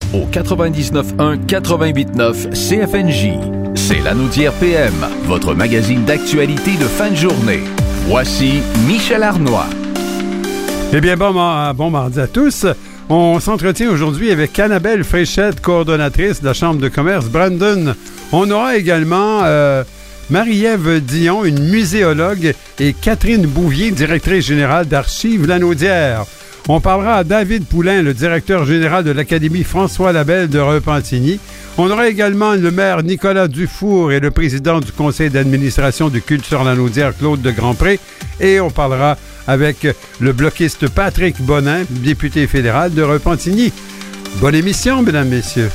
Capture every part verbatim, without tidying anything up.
au quatre-vingt-dix-neuf un quatre-vingt-huit neuf C F N J. C'est Lanaudière P M, votre magazine d'actualité de fin de journée. Voici Michel Arnois. Eh bien, bon, bon mardi à tous. On s'entretient aujourd'hui avec Annabelle Fréchette, coordonnatrice de la Chambre de commerce Brandon. On aura également euh, Marie-Ève Dion, une muséologue, et Catherine Bouvier, directrice générale d'Archives Lanaudière. On parlera à David Poulain, le directeur général de l'Académie François Labelle de Repentigny. On aura également le maire Nicolas Dufour et le président du conseil d'administration du Culture Lanaudière, Claude de Grandpré. Et on parlera avec le bloquiste Patrick Bonin, député fédéral de Repentigny. Bonne émission, mesdames, messieurs.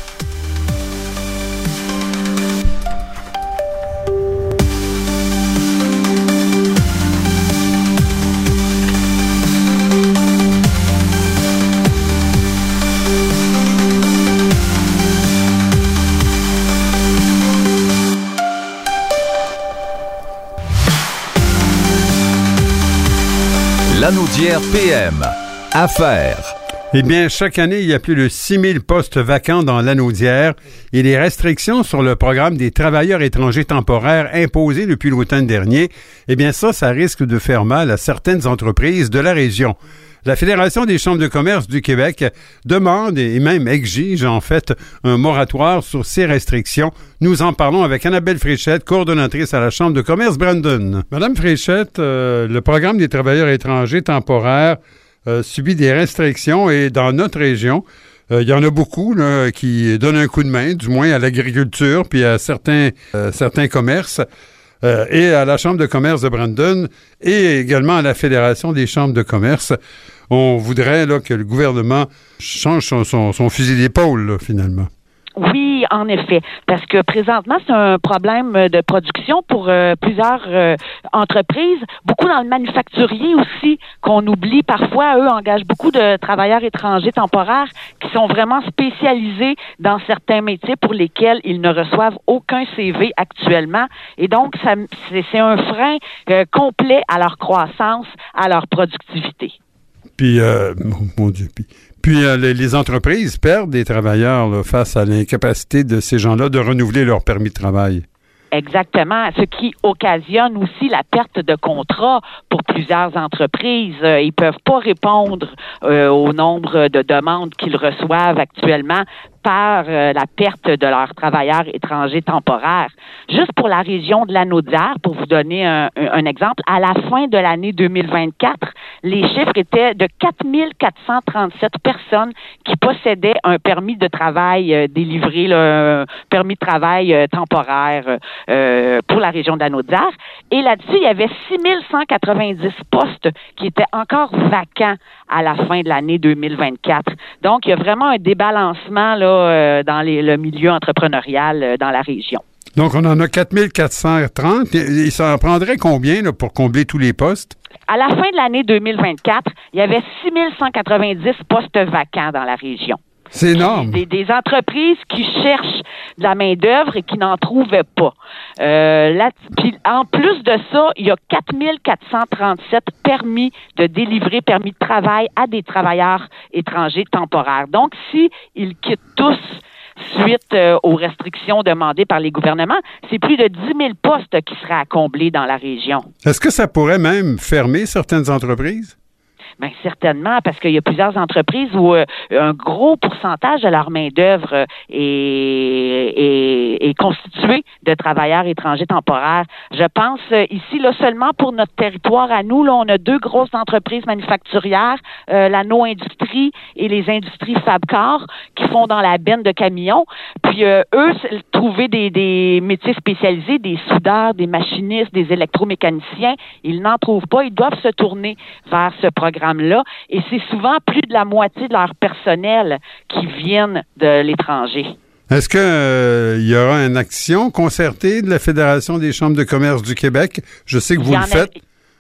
Lanaudière P M. Affaires. Eh bien, chaque année, il y a plus de six mille postes vacants dans Lanaudière et les restrictions sur le programme des travailleurs étrangers temporaires imposées depuis l'automne dernier, eh bien ça, ça risque de faire mal à certaines entreprises de la région. La Fédération des chambres de commerce du Québec demande et même exige en fait un moratoire sur ces restrictions. Nous en parlons avec Annabelle Fréchette, coordonnatrice à la Chambre de commerce Brandon. Madame Fréchette, euh, le programme des travailleurs étrangers temporaires euh, subit des restrictions et dans notre région, il euh, y en a beaucoup là, qui donnent un coup de main, du moins à l'agriculture puis à certains, euh, certains commerces. Euh, et à la Chambre de commerce de Brandon et également à la Fédération des chambres de commerce. On voudrait là, que le gouvernement change son, son, son fusil d'épaule, là, finalement. Oui, en effet, parce que présentement, c'est un problème de production pour euh, plusieurs euh, entreprises, beaucoup dans le manufacturier aussi, qu'on oublie parfois. Eux engagent beaucoup de travailleurs étrangers temporaires qui sont vraiment spécialisés dans certains métiers pour lesquels ils ne reçoivent aucun C V actuellement. Et donc, ça, c'est, c'est un frein euh, complet à leur croissance, à leur productivité. Puis, euh, mon, mon Dieu, puis... Puis euh, les, les entreprises perdent des travailleurs là, face à l'incapacité de ces gens-là de renouveler leur permis de travail. Exactement, ce qui occasionne aussi la perte de contrat pour plusieurs entreprises. Euh, ils peuvent pas répondre euh, au nombre de demandes qu'ils reçoivent actuellement par euh, la perte de leurs travailleurs étrangers temporaires. Juste pour la région de Lanaudière, pour vous donner un, un, un exemple, à la fin de l'année deux mille vingt-quatre, les chiffres étaient de quatre mille quatre cent trente-sept personnes qui possédaient un permis de travail euh, délivré, là, un permis de travail euh, temporaire euh, pour la région de Lanaudière. Et là-dessus, il y avait six mille cent quatre-vingt-dix postes qui étaient encore vacants à la fin de l'année deux mille vingt-quatre. Donc, il y a vraiment un débalancement là, euh, dans les, le milieu entrepreneurial euh, dans la région. Donc, on en a quatre mille quatre cent trente. Et ça en prendrait combien là, pour combler tous les postes? À la fin de l'année deux mille vingt-quatre, il y avait six mille cent quatre-vingt-dix postes vacants dans la région. C'est énorme. Des, des entreprises qui cherchent de la main-d'œuvre et qui n'en trouvaient pas. Euh, là, puis en plus de ça, il y a quatre mille quatre cent trente-sept permis de délivrer, permis de travail à des travailleurs étrangers temporaires. Donc, si ils quittent tous suite euh, aux restrictions demandées par les gouvernements, c'est plus de dix mille postes qui seraient à combler dans la région. Est-ce que ça pourrait même fermer certaines entreprises? Bien, certainement, parce qu'il y a plusieurs entreprises où euh, un gros pourcentage de leur main-d'œuvre euh, est, est, est constitué de travailleurs étrangers temporaires. Je pense euh, ici, là, seulement pour notre territoire à nous, là, on a deux grosses entreprises manufacturières, euh, la No Industrie et les industries Fabcar, qui font dans la benne de camions. Puis euh, eux, trouver des, des métiers spécialisés, des soudeurs, des machinistes, des électromécaniciens, ils n'en trouvent pas. Ils doivent se tourner vers ce programme là, et c'est souvent plus de la moitié de leur personnel qui viennent de l'étranger. Est-ce qu'il euh, y aura une action concertée de la Fédération des chambres de commerce du Québec? Je sais que vous le faites. A...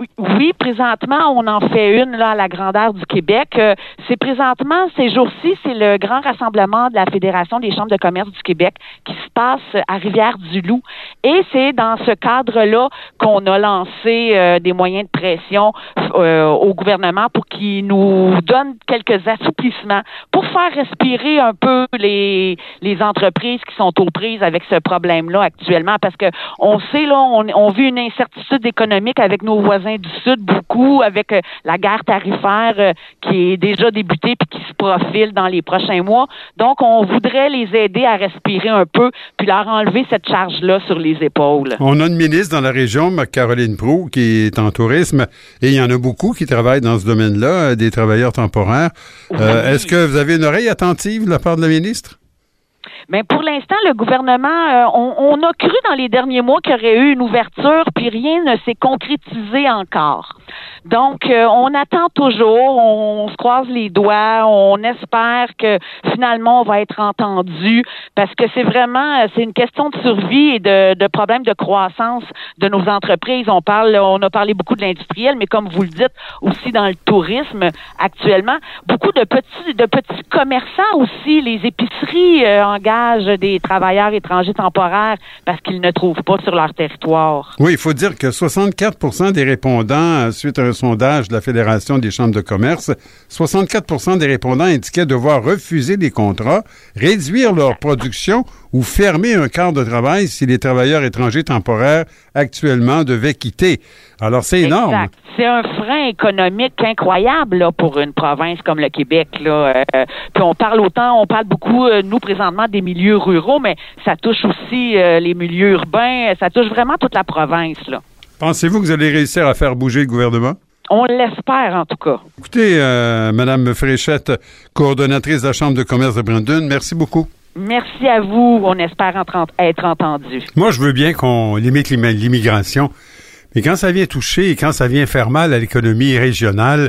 Oui, oui, présentement, on en fait une là à la grandeur du Québec. Euh, c'est présentement, ces jours-ci, c'est le grand rassemblement de la Fédération des chambres de commerce du Québec qui se passe à Rivière-du-Loup. Et c'est dans ce cadre-là qu'on a lancé euh, des moyens de pression euh, au gouvernement pour qu'il nous donne quelques assouplissements pour faire respirer un peu les les entreprises qui sont aux prises avec ce problème-là actuellement. Parce que on sait, là, on, on vit une incertitude économique avec nos voisins du Sud, beaucoup, avec euh, la guerre tarifaire euh, qui est déjà débutée puis qui se profile dans les prochains mois. Donc, on voudrait les aider à respirer un peu puis leur enlever cette charge-là sur les épaules. On a une ministre dans la région, Caroline Proulx, qui est en tourisme, et il y en a beaucoup qui travaillent dans ce domaine-là, des travailleurs temporaires. Oui. Euh, est-ce que vous avez une oreille attentive de la part de la ministre? Mais pour l'instant, le gouvernement, euh, on, on a cru dans les derniers mois qu'il y aurait eu une ouverture, puis rien ne s'est concrétisé encore. Donc, euh, on attend toujours, on, on se croise les doigts, on espère que finalement on va être entendu, parce que c'est vraiment, c'est une question de survie et de, de problème de croissance de nos entreprises. On parle, on a parlé beaucoup de l'industriel, mais comme vous le dites, aussi dans le tourisme actuellement, beaucoup de petits, de petits commerçants aussi, les épiceries euh, engagent des travailleurs étrangers temporaires parce qu'ils ne trouvent pas sur leur territoire. Oui, il faut dire que soixante-quatre pour cent des répondants, suite à un sondage de la Fédération des chambres de commerce, soixante-quatre pour cent des répondants indiquaient devoir refuser des contrats, réduire leur production ou fermer un quart de travail si les travailleurs étrangers temporaires actuellement devaient quitter. Alors, c'est énorme. Exact. C'est un frein économique incroyable là, pour une province comme le Québec. Là. Euh, puis on parle autant, on parle beaucoup, euh, nous, présentement, des milieux ruraux, mais ça touche aussi euh, les milieux urbains, ça touche vraiment toute la province. Là. Pensez-vous que vous allez réussir à faire bouger le gouvernement? On l'espère, en tout cas. Écoutez, euh, Mme Fréchette, coordonnatrice de la Chambre de commerce de Brandon, merci beaucoup. Merci à vous. On espère entendre, être entendu. Moi, je veux bien qu'on limite l'immigration, mais quand ça vient toucher et quand ça vient faire mal à l'économie régionale,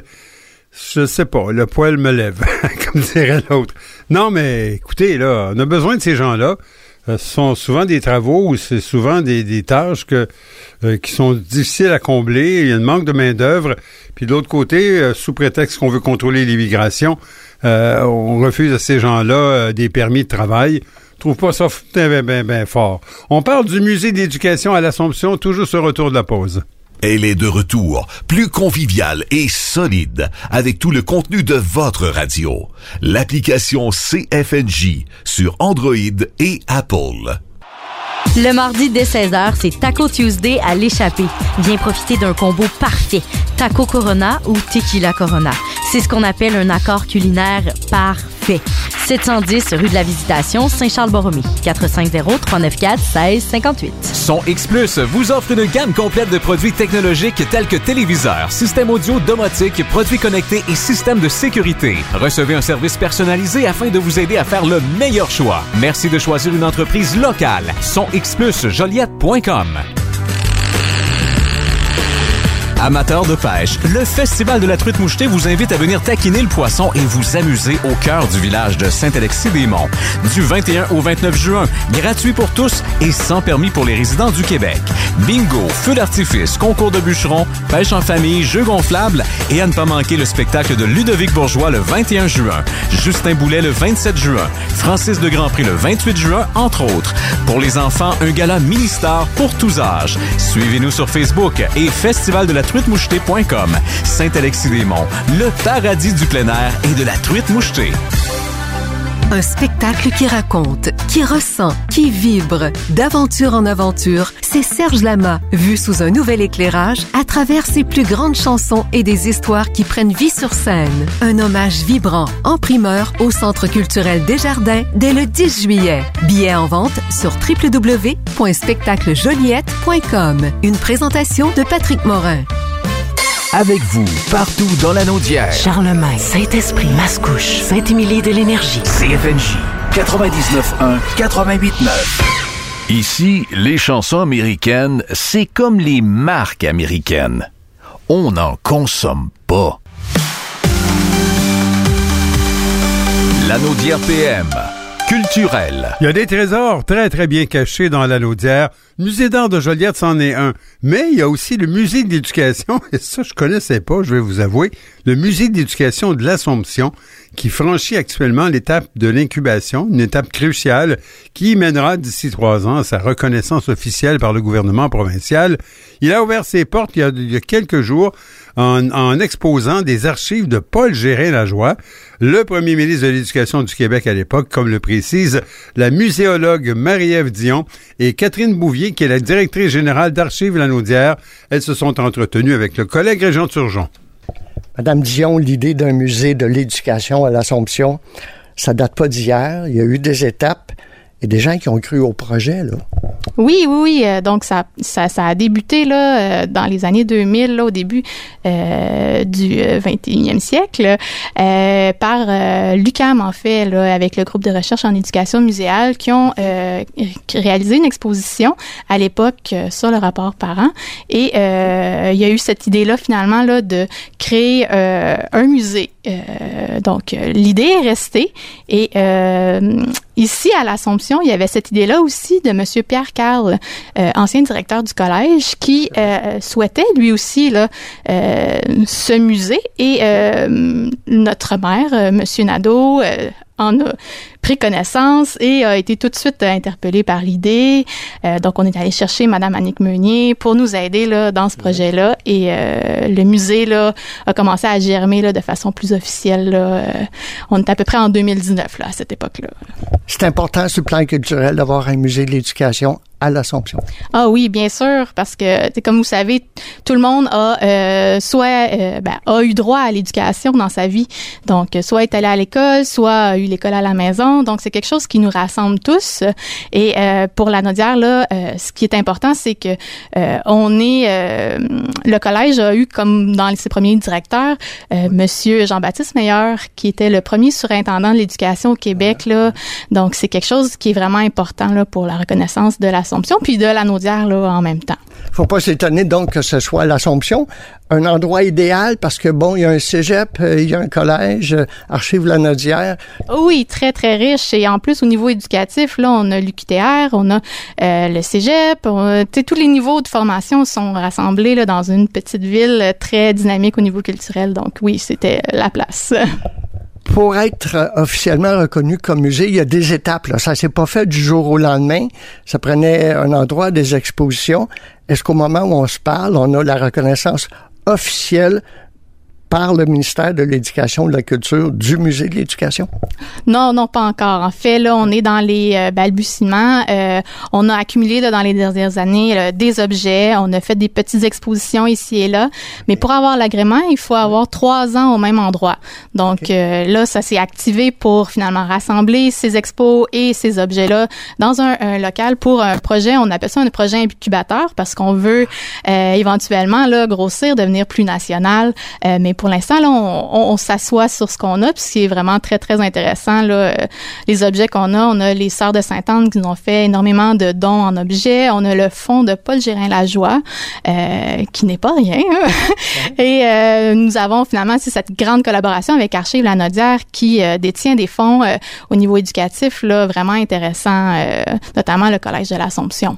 je sais pas, le poil me lève, comme dirait l'autre. Non, mais écoutez, là, on a besoin de ces gens-là. Ce sont souvent des travaux ou c'est souvent des, des tâches que, euh, qui sont difficiles à combler. Il y a un manque de main-d'œuvre. Puis de l'autre côté, euh, sous prétexte qu'on veut contrôler l'immigration, euh, on refuse à ces gens-là euh, des permis de travail. Je trouve pas ça bien, bien, bien fort. On parle du musée d'éducation à l'Assomption, toujours ce retour de la pause. Elle est de retour, plus conviviale et solide, avec tout le contenu de votre radio. L'application C F N J sur Android et Apple. Le mardi dès seize heures, c'est Taco Tuesday à l'Échappée. Viens profiter d'un combo parfait. Taco Corona ou Tequila Corona. C'est ce qu'on appelle un accord culinaire parfait. sept cent dix rue de la Visitation, Saint-Charles-Borromée. quatre cinq zéro, trois neuf quatre, seize cinquante-huit. Son X Plus vous offre une gamme complète de produits technologiques tels que téléviseurs, systèmes audio, domotique, produits connectés et systèmes de sécurité. Recevez un service personnalisé afin de vous aider à faire le meilleur choix. Merci de choisir une entreprise locale. Son X Plus, Joliette point com. Amateurs de pêche, le Festival de la truite mouchetée vous invite à venir taquiner le poisson et vous amuser au cœur du village de Saint-Alexis-des-Monts. Du vingt et un au vingt-neuf juin, gratuit pour tous et sans permis pour les résidents du Québec. Bingo, feux d'artifice, concours de bûcherons, pêche en famille, jeux gonflables et à ne pas manquer le spectacle de Ludovic Bourgeois le vingt et un juin, Justin Boulet le vingt-sept juin, Francis de Grandpré le vingt-huit juin, entre autres. Pour les enfants, un gala mini-star pour tous âges. Suivez-nous sur Facebook et Festival de la truite mouchetée point com. Saint-Alexis-des-Monts, le paradis du plein air et de la truite mouchetée. Un spectacle qui raconte, qui ressent, qui vibre. D'aventure en aventure, c'est Serge Lama, vu sous un nouvel éclairage à travers ses plus grandes chansons et des histoires qui prennent vie sur scène. Un hommage vibrant, en primeur, au Centre culturel Desjardins dès le dix juillet. Billets en vente sur w w w point spectacle joliette point com. Une présentation de Patrick Morin. Avec vous, partout dans la Naudière. Charlemagne, Saint-Esprit, Mascouche, Saint-Émilie de l'Énergie. C F N J quatre-vingt-dix-neuf un, quatre-vingt-huit neuf. Ici, les chansons américaines, c'est comme les marques américaines. On n'en consomme pas. La Naudière P M, culturelle. Il y a des trésors très, très bien cachés dans la Laudière. Le musée d'art de Joliette, c'en est un. Mais il y a aussi le musée de l'éducation, et ça, je connaissais pas, je vais vous avouer, le musée d'éducation de l'Assomption, qui franchit actuellement l'étape de l'incubation, une étape cruciale qui mènera d'ici trois ans à sa reconnaissance officielle par le gouvernement provincial. Il a ouvert ses portes il y a, il y a quelques jours en, en exposant des archives de Paul Gérin-Lajoie, le premier ministre de l'Éducation du Québec à l'époque, comme le précise la muséologue Marie-Ève Dion et Catherine Bouvier, qui est la directrice générale d'Archives Lanaudière. Elles se sont entretenues avec le collègue Régent Turgeon. Madame Dion, l'idée d'un musée de l'éducation à l'Assomption, ça date pas d'hier. Il y a eu des étapes et des gens qui ont cru au projet, là. Oui, oui, oui. Euh, donc, ça, ça, ça a débuté là, euh, dans les années deux mille, là, au début euh, du vingt et unième siècle, euh, par euh, l'U Q A M, en fait, là, avec le groupe de recherche en éducation muséale, qui ont euh, réalisé une exposition à l'époque euh, sur le rapport parent. Et euh, il y a eu cette idée-là, finalement, là, de créer euh, un musée. Euh, donc, euh, l'idée est restée. Et euh, ici, à l'Assomption, il y avait cette idée-là aussi de M. Pierre Carl, euh, ancien directeur du collège, qui euh, souhaitait lui aussi là, euh, ce musée. Et euh, notre maire, euh, M. Nadeau, euh, en a pris connaissance et a été tout de suite interpellé par l'idée. Euh, donc, on est allé chercher Mme Annick Meunier pour nous aider là, dans ce projet-là. Et euh, le musée là, a commencé à germer là, de façon plus officielle. Là. Euh, on est à peu près en deux mille dix-neuf là, à cette époque-là. C'est important sur le plan culturel d'avoir un musée de l'éducation à l'Assomption. Ah oui, bien sûr, parce que, comme vous savez, tout le monde a euh, soit euh, ben, a eu droit à l'éducation dans sa vie. Donc, soit est allé à l'école, soit a eu l'école à la maison. Donc, c'est quelque chose qui nous rassemble tous. Et euh, pour la Naudière, là, euh, ce qui est important, c'est que euh, on est euh, le collège a eu comme dans ses premiers directeurs, euh, Monsieur Jean-Baptiste Meilleur, qui était le premier surintendant de l'éducation au Québec. Là. Donc, c'est quelque chose qui est vraiment important là pour la reconnaissance de l'Assomption puis de la Naudière là en même temps. Faut pas s'étonner donc que ce soit l'Assomption, un endroit idéal parce que bon, il y a un cégep, il y a un collège, Archives Lanaudière. Oui, très très riche et en plus au niveau éducatif là, on a l'U Q T R, on a euh, le cégep, on, tous les niveaux de formation sont rassemblés là dans une petite ville très dynamique au niveau culturel. Donc oui, c'était la place. Pour être officiellement reconnu comme musée, il y a des étapes. Là. Ça s'est pas fait du jour au lendemain. Ça prenait un endroit, des expositions. Est-ce qu'au moment où on se parle, on a la reconnaissance officielle par le ministère de l'Éducation et de la Culture du Musée de l'Éducation? Non, non, pas encore. En fait, là, on est dans les euh, balbutiements. Euh, on a accumulé là, dans les dernières années là, des objets. On a fait des petites expositions ici et là. Mais pour avoir l'agrément, il faut avoir trois ans au même endroit. Donc okay. euh, là, ça s'est activé pour finalement rassembler ces expos et ces objets-là dans un, un local pour un projet. On appelle ça un projet incubateur parce qu'on veut euh, éventuellement là, grossir, devenir plus national. Euh, mais pour l'instant, là, on, on, on s'assoit sur ce qu'on a, puis ce qui est vraiment très, très intéressant, là, euh, les objets qu'on a. On a les Sœurs de Sainte-Anne qui nous ont fait énormément de dons en objets. On a le fonds de Paul Gérin-Lajoie, euh, qui n'est pas rien. Hein? Et euh, nous avons finalement cette grande collaboration avec Archives Lanaudière qui euh, détient des fonds euh, au niveau éducatif là, vraiment intéressants, euh, notamment le Collège de l'Assomption.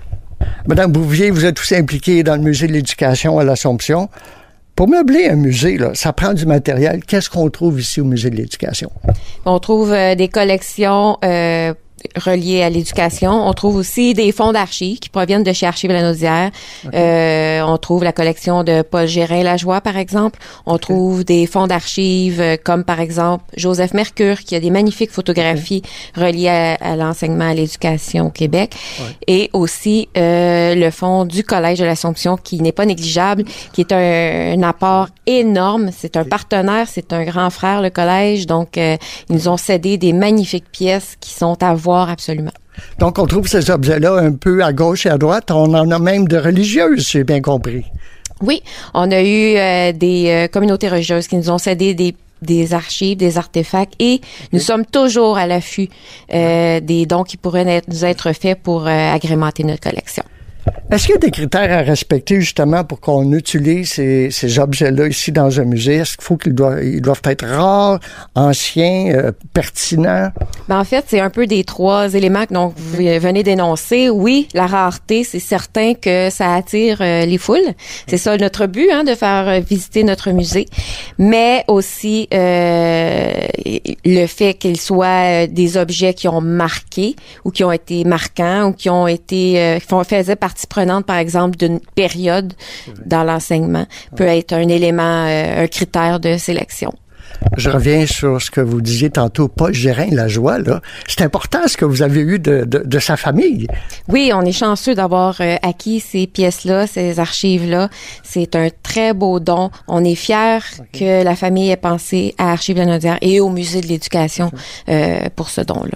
Madame Bouvier, vous êtes aussi impliquée dans le Musée de l'Éducation à l'Assomption. Pour meubler un musée, là, ça prend du matériel. Qu'est-ce qu'on trouve ici au Musée de l'Éducation? On trouve euh, des collections euh, reliées à l'éducation. On trouve aussi des fonds d'archives qui proviennent de chez Archives Lanaudière. Okay. Euh, on trouve la collection de Paul Gérin-Lajoie, par exemple. On okay. trouve des fonds d'archives euh, comme, par exemple, Joseph Mercure, qui a des magnifiques photographies okay. reliées à, à l'enseignement à l'éducation au Québec. Ouais. Et aussi euh, le fonds du Collège de l'Assomption, qui n'est pas négligeable, qui est un, un apport énorme. C'est un okay. partenaire, c'est un grand frère, le Collège. Donc, euh, ils nous ont cédé des magnifiques pièces qui sont à voir absolument. Donc, on trouve ces objets-là un peu à gauche et à droite. On en a même de religieuses, j'ai bien compris. Oui, on a eu euh, des euh, communautés religieuses qui nous ont cédé des des archives, des artefacts et okay. nous sommes toujours à l'affût euh, des dons qui pourraient être, nous être faits pour euh, agrémenter notre collection. Est-ce qu'il y a des critères à respecter justement pour qu'on utilise ces, ces objets-là ici dans un musée? Est-ce qu'il faut qu'ils doivent, ils doivent être rares, anciens, euh, pertinents? Ben, en fait, c'est un peu des trois éléments que donc, vous venez d'énoncer. Oui, la rareté, c'est certain que ça attire euh, les foules. C'est ça notre but, hein, de faire visiter notre musée. Mais aussi euh, le fait qu'ils soient des objets qui ont marqué ou qui ont été marquants ou qui ont été euh, qui faisaient partie prenante, par exemple, d'une période dans l'enseignement, peut être un élément, euh, un critère de sélection. Je reviens sur ce que vous disiez tantôt, Paul Gérin-Lajoie, là. C'est important ce que vous avez eu de, de, de sa famille. Oui, on est chanceux d'avoir euh, acquis ces pièces-là, ces archives-là. C'est un très beau don. On est fiers okay. que la famille ait pensé à Archives Lanaudière et au Musée de l'Éducation euh, pour ce don-là.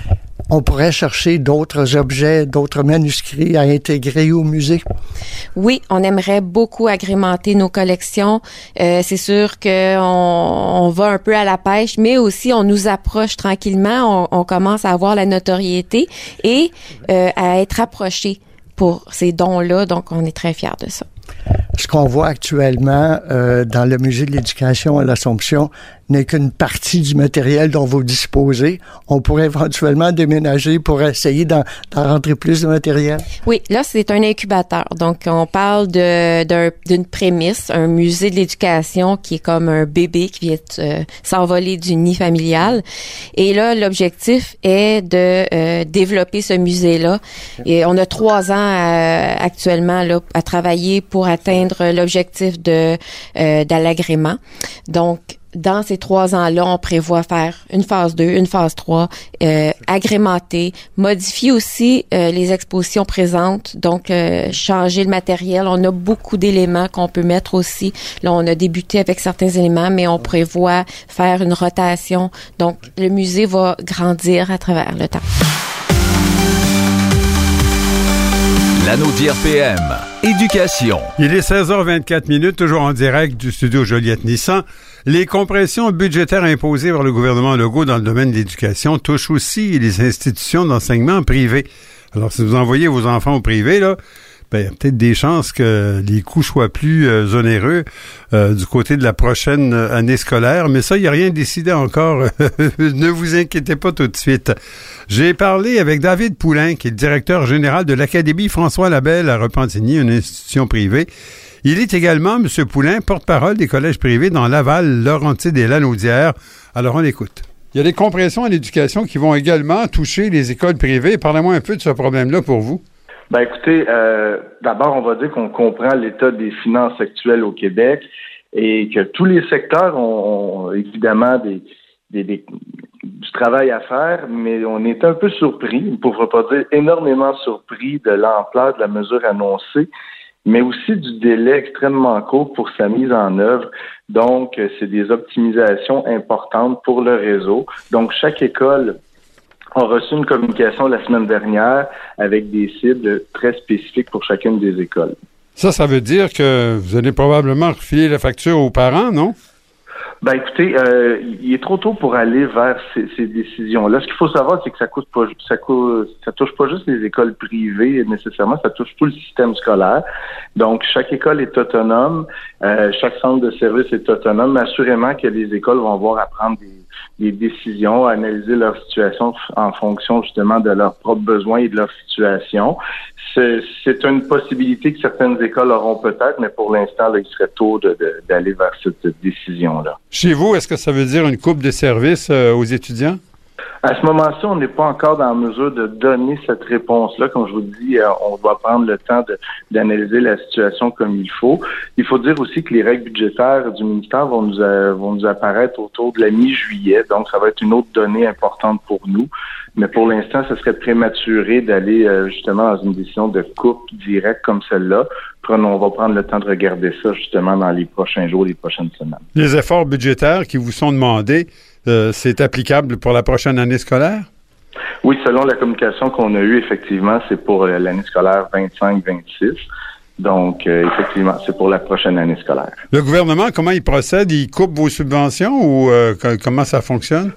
On pourrait chercher d'autres objets, d'autres manuscrits à intégrer au musée? Oui, on aimerait beaucoup agrémenter nos collections. Euh, c'est sûr qu'on on va un peu à la pêche, mais aussi on nous approche tranquillement. On, on commence à avoir la notoriété et euh, à être approché pour ces dons-là. Donc, on est très fiers de ça. Ce qu'on voit actuellement euh, dans le Musée de l'Éducation à l'Assomption n'est qu'une partie du matériel dont vous disposez. On pourrait éventuellement déménager pour essayer d'en, d'en rentrer plus de matériel. Oui, là, c'est un incubateur. Donc, on parle de, d'un, d'une prémisse, un musée de l'éducation qui est comme un bébé qui vient euh, s'envoler du nid familial. Et là, l'objectif est de euh, développer ce musée-là. Et on a trois ans euh, actuellement là, à travailler pour atteindre l'objectif de, euh, de l'agrément. Donc, dans ces trois ans-là, on prévoit faire une phase deux, une phase trois, euh, agrémenter, modifier aussi euh, les expositions présentes, donc euh, changer le matériel. On a beaucoup d'éléments qu'on peut mettre aussi. Là, on a débuté avec certains éléments, mais on prévoit faire une rotation. Donc, le musée va grandir à travers le temps. Lanaudière P M, éducation. Il est seize heures vingt-quatre minutes, toujours en direct du studio Joliette-Nissan. Les compressions budgétaires imposées par le gouvernement Legault dans le domaine de l'éducation touchent aussi les institutions d'enseignement privé. Alors, si vous envoyez vos enfants au privé, là, ben, il y a peut-être des chances que les coûts soient plus euh, onéreux euh, du côté de la prochaine année scolaire. Mais ça, il n'y a rien décidé encore. Ne vous inquiétez pas tout de suite. J'ai parlé avec David Poulain, qui est le directeur général de l'Académie François Labelle à Repentigny, une institution privée. Il est également, M. Poulain, porte-parole des collèges privés dans Laval, Laurentides et Lanaudière. Alors, on l'écoute. Il y a des compressions à l'éducation qui vont également toucher les écoles privées. Parlez-moi un peu de ce problème-là pour vous. Ben écoutez, euh, d'abord, on va dire qu'on comprend l'état des finances actuelles au Québec et que tous les secteurs ont, ont évidemment des, des, des, du travail à faire, mais on est un peu surpris, pour ne pas dire énormément surpris de l'ampleur de la mesure annoncée, mais aussi du délai extrêmement court pour sa mise en œuvre. Donc, c'est des optimisations importantes pour le réseau. Donc, chaque école a reçu une communication la semaine dernière avec des cibles très spécifiques pour chacune des écoles. Ça, ça veut dire que vous allez probablement refiler la facture aux parents, non? Ben écoutez, euh, il est trop tôt pour aller vers ces, ces décisions-là. Ce qu'il faut savoir, c'est que ça coûte pas, ça coûte, ça touche pas juste les écoles privées nécessairement, ça touche tout le système scolaire. Donc chaque école est autonome, euh, chaque centre de service est autonome. Mais assurément que les écoles vont avoir à prendre des, des décisions, à analyser leur situation en fonction justement de leurs propres besoins et de leur situation. C'est, c'est une possibilité que certaines écoles auront peut-être, mais pour l'instant, là, il serait tôt de, de, d'aller vers cette décision-là. Chez vous, est-ce que ça veut dire une coupe de services euh, aux étudiants? À ce moment-ci, on n'est pas encore dans la mesure de donner cette réponse-là. Comme je vous dis, euh, on doit prendre le temps de, d'analyser la situation comme il faut. Il faut dire aussi que les règles budgétaires du ministère vont nous, euh, vont nous apparaître autour de la mi-juillet. Donc, ça va être une autre donnée importante pour nous. Mais pour l'instant, ce serait prématuré d'aller euh, justement dans une décision de coupe directe comme celle-là. Prenons, on va prendre le temps de regarder ça justement dans les prochains jours, les prochaines semaines. Les efforts budgétaires qui vous sont demandés, euh, c'est applicable pour la prochaine année scolaire? Oui, selon la communication qu'on a eue, effectivement, c'est pour euh, l'année scolaire vingt-cinq vingt-six. Donc, euh, effectivement, c'est pour la prochaine année scolaire. Le gouvernement, comment il procède? Il coupe vos subventions ou euh, comment ça fonctionne?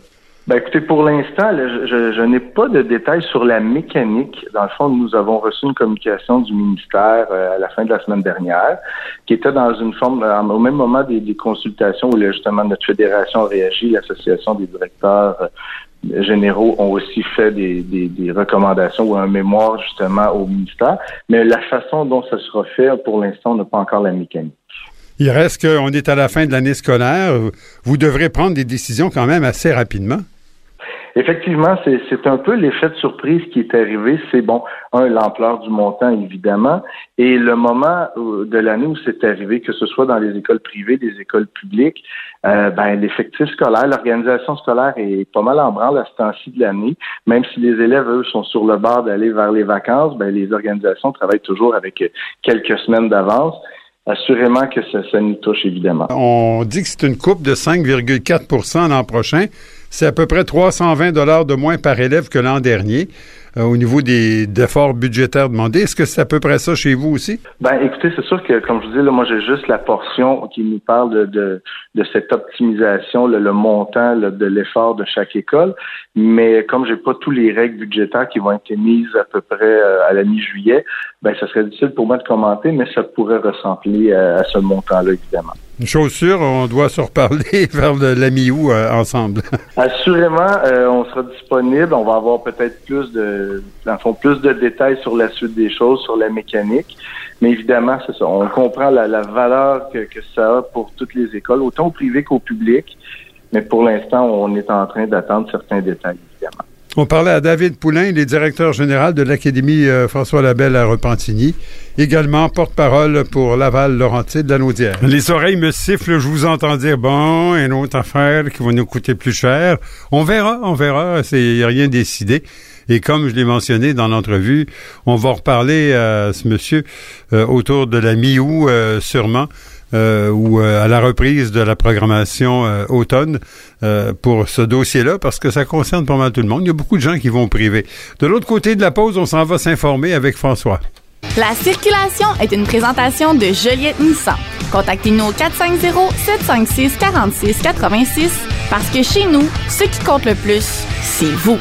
Ben écoutez, pour l'instant, là, je, je, je n'ai pas de détails sur la mécanique. Dans le fond, nous avons reçu une communication du ministère euh, à la fin de la semaine dernière, qui était dans une forme, euh, au même moment des, des consultations où là, justement notre fédération a réagi, l'association des directeurs euh, généraux ont aussi fait des, des, des recommandations ou un mémoire justement au ministère. Mais la façon dont ça sera fait, pour l'instant, on n'a pas encore la mécanique. Il reste qu'on est à la fin de l'année scolaire. Vous devrez prendre des décisions quand même assez rapidement. Effectivement, c'est, c'est un peu l'effet de surprise qui est arrivé. C'est bon, un, l'ampleur du montant, évidemment, et le moment de l'année où c'est arrivé, que ce soit dans les écoles privées, des écoles publiques, euh, ben l'effectif scolaire, l'organisation scolaire est pas mal en branle à ce temps-ci de l'année. Même si les élèves, eux, sont sur le bord d'aller vers les vacances, ben les organisations travaillent toujours avec quelques semaines d'avance. Assurément que ça, ça nous touche, évidemment. On dit que c'est une coupe de cinq virgule quatre pour cent l'an prochain. C'est à peu près trois cent vingt dollars de moins par élève que l'an dernier euh, au niveau des efforts budgétaires demandés. Est-ce que c'est à peu près ça chez vous aussi? Ben, écoutez, c'est sûr que, comme je vous dis, là, moi, j'ai juste la portion qui nous parle de, de, de cette optimisation, le, le montant là, de l'effort de chaque école. Mais comme j'ai pas tous les règles budgétaires qui vont être émises à peu près euh, à la mi-juillet, ben, ça serait difficile pour moi de commenter, mais ça pourrait ressembler à, à ce montant-là, évidemment. Une chose sûre, on doit se reparler vers le, la mi-août euh, ensemble. Assurément, euh, on sera disponible. On va avoir peut-être plus de, en fond, plus de détails sur la suite des choses, sur la mécanique. Mais évidemment, c'est ça. On comprend la, la valeur que, que ça a pour toutes les écoles, autant au privé qu'au public. Mais pour l'instant, on est en train d'attendre certains détails, évidemment. On parlait à David Poulain, il est directeur général de l'Académie euh, François Labelle à Repentigny, également porte-parole pour Laval-Laurentide de la Naudière. Les oreilles me sifflent, je vous entends dire, bon, une autre affaire qui va nous coûter plus cher. On verra, on verra, c'est rien décidé. Et comme je l'ai mentionné dans l'entrevue, on va reparler à ce monsieur euh, autour de la mi-août, euh, sûrement, Euh, ou euh, à la reprise de la programmation euh, automne euh, pour ce dossier-là, parce que ça concerne pas mal tout le monde. Il y a beaucoup de gens qui vont au privé. De l'autre côté de la pause, on s'en va s'informer avec François. La circulation est une présentation de Joliette Nissan. Contactez-nous au quatre cinq zéro, sept cinq six, quatre six huit six parce que chez nous, ce qui compte le plus, c'est vous.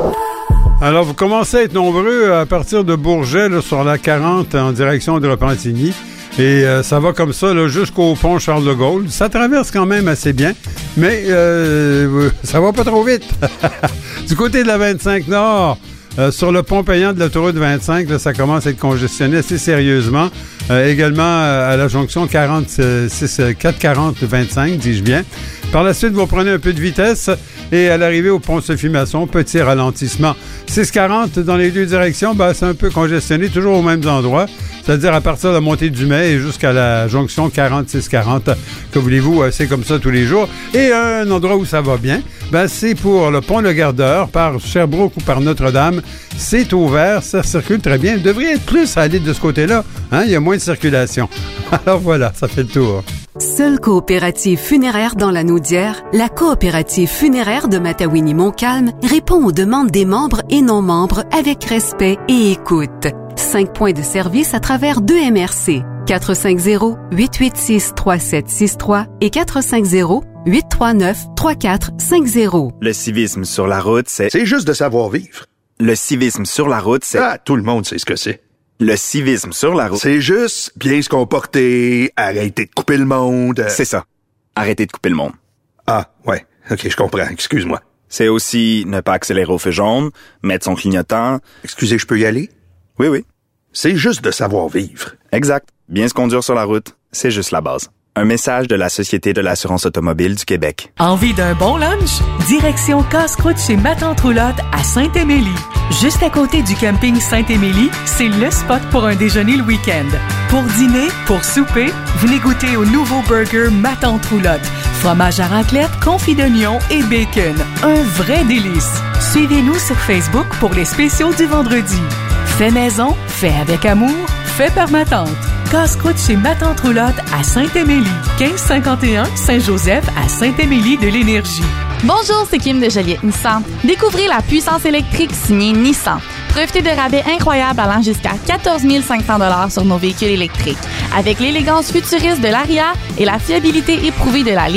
Alors, vous commencez à être nombreux à partir de Bourget, là, sur la quarante, en direction de Repentigny. Et euh, ça va comme ça là, jusqu'au pont Charles-de-Gaulle. Ça traverse quand même assez bien, mais euh, ça va pas trop vite. Du côté de la vingt-cinq Nord, euh, sur le pont payant de l'autoroute vingt-cinq, là, ça commence à être congestionné assez sérieusement. Euh, également euh, à la jonction quarante-six, quatre quarante vingt-cinq, dis-je bien. Par la suite, vous prenez un peu de vitesse et à l'arrivée au pont Sophie-Masson, petit ralentissement. six quarante dans les deux directions, ben, c'est un peu congestionné, toujours aux mêmes endroits. C'est-à-dire à partir de la montée du Mai et jusqu'à la jonction quarante-six quarante. Que voulez-vous, c'est comme ça tous les jours. Et un endroit où ça va bien, ben, c'est pour le pont Le Gardeur, par Sherbrooke ou par Notre-Dame. C'est ouvert, ça circule très bien. Il devrait être plus à aller de ce côté-là. Hein? Il y a moins de circulation. Alors voilà, ça fait le tour. Seule coopérative funéraire dans la Naudière, la coopérative funéraire de Matawini-Montcalm répond aux demandes des membres et non-membres avec respect et écoute. Cinq points de service à travers deux M R C. quatre cinq zéro, huit huit six, trois sept six trois et quatre cinq zéro, huit trois neuf, trois quatre cinq zéro. Le civisme sur la route, c'est... C'est juste de savoir vivre. Le civisme sur la route, c'est... Ah, tout le monde sait ce que c'est. Le civisme sur la route... C'est juste bien se comporter, arrêter de couper le monde... C'est ça. Arrêter de couper le monde. Ah, ouais. OK, je comprends. Excuse-moi. C'est aussi ne pas accélérer au feu jaune, mettre son clignotant... Excusez, je peux y aller? Oui, oui. C'est juste de savoir vivre. Exact. Bien se conduire sur la route, c'est juste la base. Un message de la Société de l'assurance automobile du Québec. Envie d'un bon lunch? Direction casse-croûte chez Ma Tante Roulotte à Saint-Émilie. Juste à côté du camping Saint-Émilie, c'est le spot pour un déjeuner le week-end. Pour dîner, pour souper, venez goûter au nouveau burger Ma Tante Roulotte. Fromage à raclette, confit d'oignon et bacon. Un vrai délice. Suivez-nous sur Facebook pour les spéciaux du vendredi. Fait maison, fait avec amour, fait par ma tante. Casse-croûte chez Ma Tante Roulotte à Saint-Émilie. quinze cinquante et un Saint-Joseph à Saint-Émilie de l'Énergie. Bonjour, c'est Kim de Joliette Nissan. Découvrez la puissance électrique signée Nissan. Profitez de rabais incroyables allant jusqu'à quatorze mille cinq cents dollars sur nos véhicules électriques. Avec l'élégance futuriste de l'Aria et la fiabilité éprouvée de la Leaf,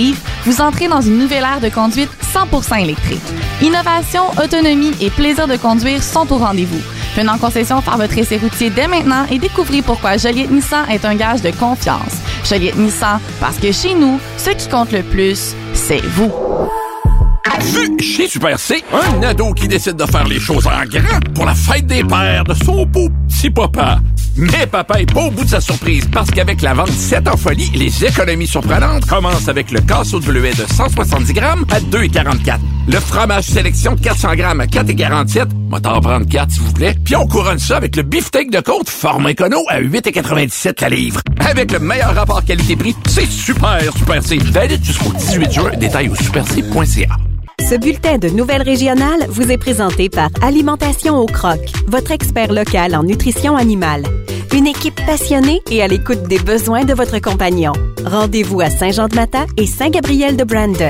Vous entrez dans une nouvelle ère de conduite cent pour cent électrique. Innovation, autonomie et plaisir de conduire sont au rendez-vous. Venez en concession faire votre essai routier dès maintenant et découvrez pourquoi Joliette Nissan est un gage de confiance. Joliette Nissan, parce que chez nous, ce qui compte le plus, c'est vous. Vu chez Super C, un ado qui décide de faire les choses en grand pour la fête des pères de son beau petit papa. Mais papa est pas au bout de sa surprise parce qu'avec la vente sept en folie, les économies surprenantes commencent avec le casseau de bleuet de cent soixante-dix grammes à deux virgule quarante-quatre. Le fromage sélection quatre cents grammes à quatre virgule quarante-sept. Moi t'en prendre quatre s'il vous plaît. Puis on couronne ça avec le beefsteak de côte format écono à huit virgule quatre-vingt-dix-sept la livre. Avec le meilleur rapport qualité-prix, c'est super Super C. Valide jusqu'au dix-huit juin. Détails au super c point c a. Ce bulletin de nouvelles régionales vous est présenté par Alimentation au Croc, votre expert local en nutrition animale. Une équipe passionnée et à l'écoute des besoins de votre compagnon. Rendez-vous à Saint-Jean-de-Mata et Saint-Gabriel-de-Brandon.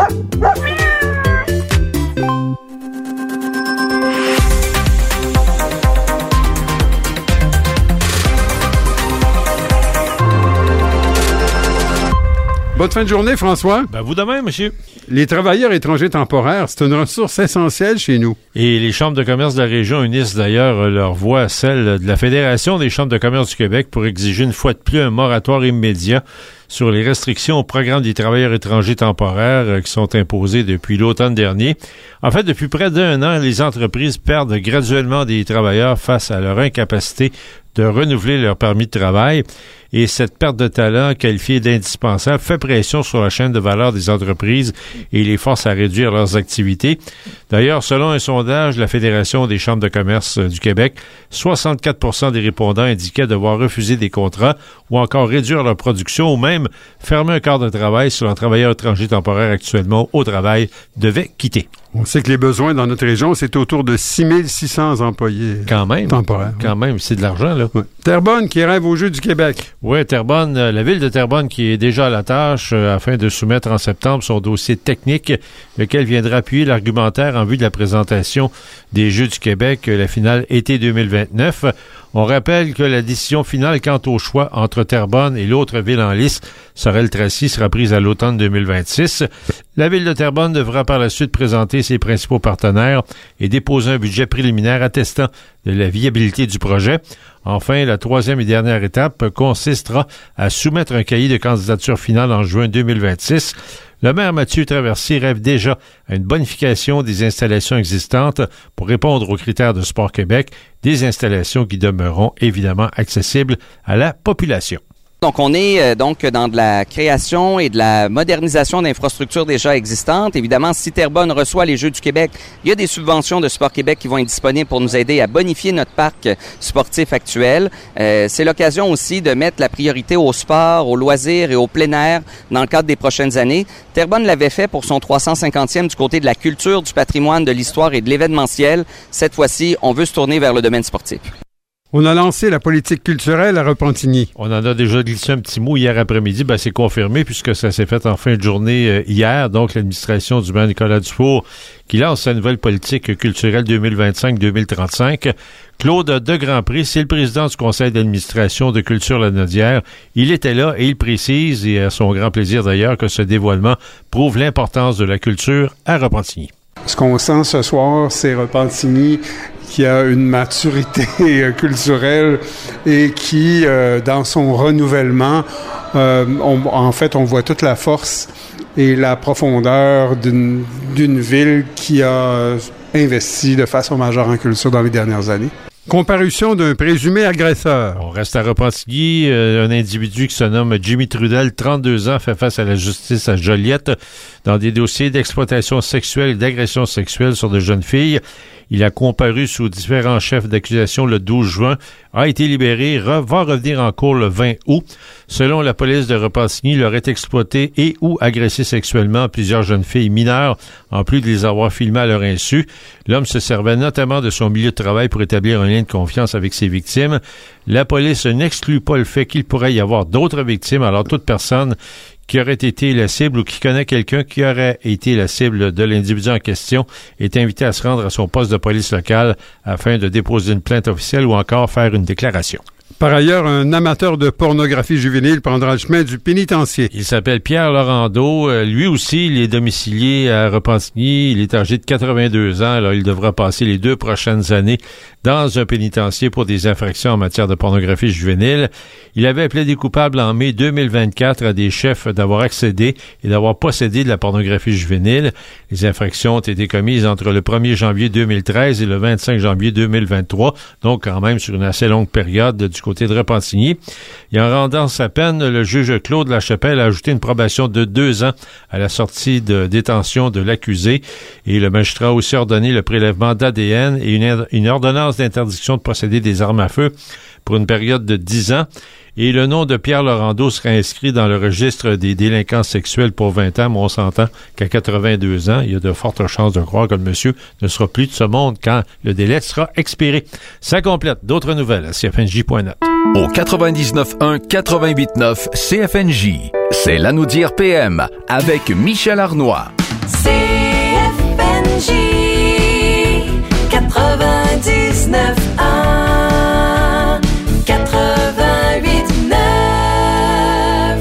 Bonne fin de journée, François. Ben, vous de même, monsieur. Les travailleurs étrangers temporaires, c'est une ressource essentielle chez nous. Et les chambres de commerce de la région unissent d'ailleurs leur voix à celle de la Fédération des chambres de commerce du Québec pour exiger une fois de plus un moratoire immédiat sur les restrictions au programme des travailleurs étrangers temporaires qui sont imposées depuis l'automne dernier. En fait, depuis près d'un an, les entreprises perdent graduellement des travailleurs face à leur incapacité de renouveler leur permis de travail. Et cette perte de talent qualifiée d'indispensable fait pression sur la chaîne de valeur des entreprises et les force à réduire leurs activités. D'ailleurs, selon un sondage de la Fédération des chambres de commerce du Québec, soixante-quatre pour cent des répondants indiquaient devoir refuser des contrats ou encore réduire leur production ou même fermer un quart de travail si un travailleur étranger temporaire actuellement au travail devait quitter. On sait que les besoins dans notre région, c'est autour de six mille six cents employés Quand même. temporaires. Quand même, c'est de l'argent, là. Ouais. Terrebonne qui rêve aux Jeux du Québec. Oui, Terrebonne, euh, la ville de Terrebonne qui est déjà à la tâche euh, afin de soumettre en septembre son dossier technique, lequel viendra appuyer l'argumentaire en vue de la présentation des Jeux du Québec, euh, la finale été deux mille vingt-neuf. On rappelle que la décision finale quant au choix entre Terrebonne et l'autre ville en lice, Sorel-Tracy, sera prise à l'automne deux mille vingt-six. La ville de Terrebonne devra par la suite présenter ses principaux partenaires et déposer un budget préliminaire attestant de la viabilité du projet. Enfin, la troisième et dernière étape consistera à soumettre un cahier de candidature finale en juin deux mille vingt-six. Le maire Mathieu Traversier rêve déjà à une bonification des installations existantes pour répondre aux critères de Sport Québec, des installations qui demeureront évidemment accessibles à la population. Donc, on est euh, donc dans de la création et de la modernisation d'infrastructures déjà existantes. Évidemment, si Terrebonne reçoit les Jeux du Québec, il y a des subventions de Sport Québec qui vont être disponibles pour nous aider à bonifier notre parc sportif actuel. Euh, c'est l'occasion aussi de mettre la priorité au sport, aux loisirs et au plein air dans le cadre des prochaines années. Terrebonne l'avait fait pour son trois cent cinquantième du côté de la culture, du patrimoine, de l'histoire et de l'événementiel. Cette fois-ci, on veut se tourner vers le domaine sportif. On a lancé la politique culturelle à Repentigny. On en a déjà glissé un petit mot hier après-midi. Ben, c'est confirmé puisque ça s'est fait en fin de journée euh, hier. Donc, l'administration du maire Nicolas Dufour qui lance sa nouvelle politique culturelle deux mille vingt-cinq deux mille trente-cinq. Claude de Grandpré, c'est le président du conseil d'administration de Culture Lanaudière. Il était là et il précise, et à son grand plaisir d'ailleurs, que ce dévoilement prouve l'importance de la culture à Repentigny. Ce qu'on sent ce soir, c'est Repentigny qui a une maturité culturelle et qui, euh, dans son renouvellement, euh, on, en fait, on voit toute la force et la profondeur d'une, d'une ville qui a investi de façon majeure en culture dans les dernières années. Comparution d'un présumé agresseur. On reste à Repentigny. Euh, un individu qui se nomme Jimmy Trudel, trente-deux ans, fait face à la justice à Joliette dans des dossiers d'exploitation sexuelle et d'agression sexuelle sur de jeunes filles. Il a comparu sous différents chefs d'accusation le douze juin, a été libéré, re- va revenir en cours le vingt août. Selon la police de Repentigny, il aurait exploité et ou agressé sexuellement plusieurs jeunes filles mineures, en plus de les avoir filmées à leur insu. L'homme se servait notamment de son milieu de travail pour établir un lien de confiance avec ses victimes. La police n'exclut pas le fait qu'il pourrait y avoir d'autres victimes, alors toute personne qui aurait été la cible ou qui connaît quelqu'un qui aurait été la cible de l'individu en question est invité à se rendre à son poste de police locale afin de déposer une plainte officielle ou encore faire une déclaration. Par ailleurs, un amateur de pornographie juvénile prendra le chemin du pénitencier. Il s'appelle Pierre Laurando. Euh, lui aussi, il est domicilié à Repentigny. Il est âgé de quatre-vingt-deux ans. Alors, il devra passer les deux prochaines années dans un pénitencier pour des infractions en matière de pornographie juvénile. Il avait plaidé coupable en mai deux mille vingt-quatre à des chefs d'avoir accédé et d'avoir possédé de la pornographie juvénile. Les infractions ont été commises entre le premier janvier deux mille treize et le vingt-cinq janvier deux mille vingt-trois, donc quand même sur une assez longue période du côté de Repentigny. Et en rendant sa peine, le juge Claude Lachapelle a ajouté une probation de deux ans à la sortie de détention de l'accusé. Et le magistrat a aussi ordonné le prélèvement d'A D N et une, une ordonnance d'interdiction de posséder des armes à feu pour une période de dix ans. Et le nom de Pierre Laurando sera inscrit dans le registre des délinquants sexuels pour vingt ans, mais on s'entend qu'à quatre-vingt-deux ans, il y a de fortes chances de croire que le monsieur ne sera plus de ce monde quand le délai sera expiré. Ça complète d'autres nouvelles à C F N J point net. Au quatre-vingt-dix-neuf un quatre-vingt-huit neuf C F N J, c'est l'Anaudière P M avec Michel Arnois. C F N J quatre-vingt-dix-neuf un quatre-vingt-huit neuf.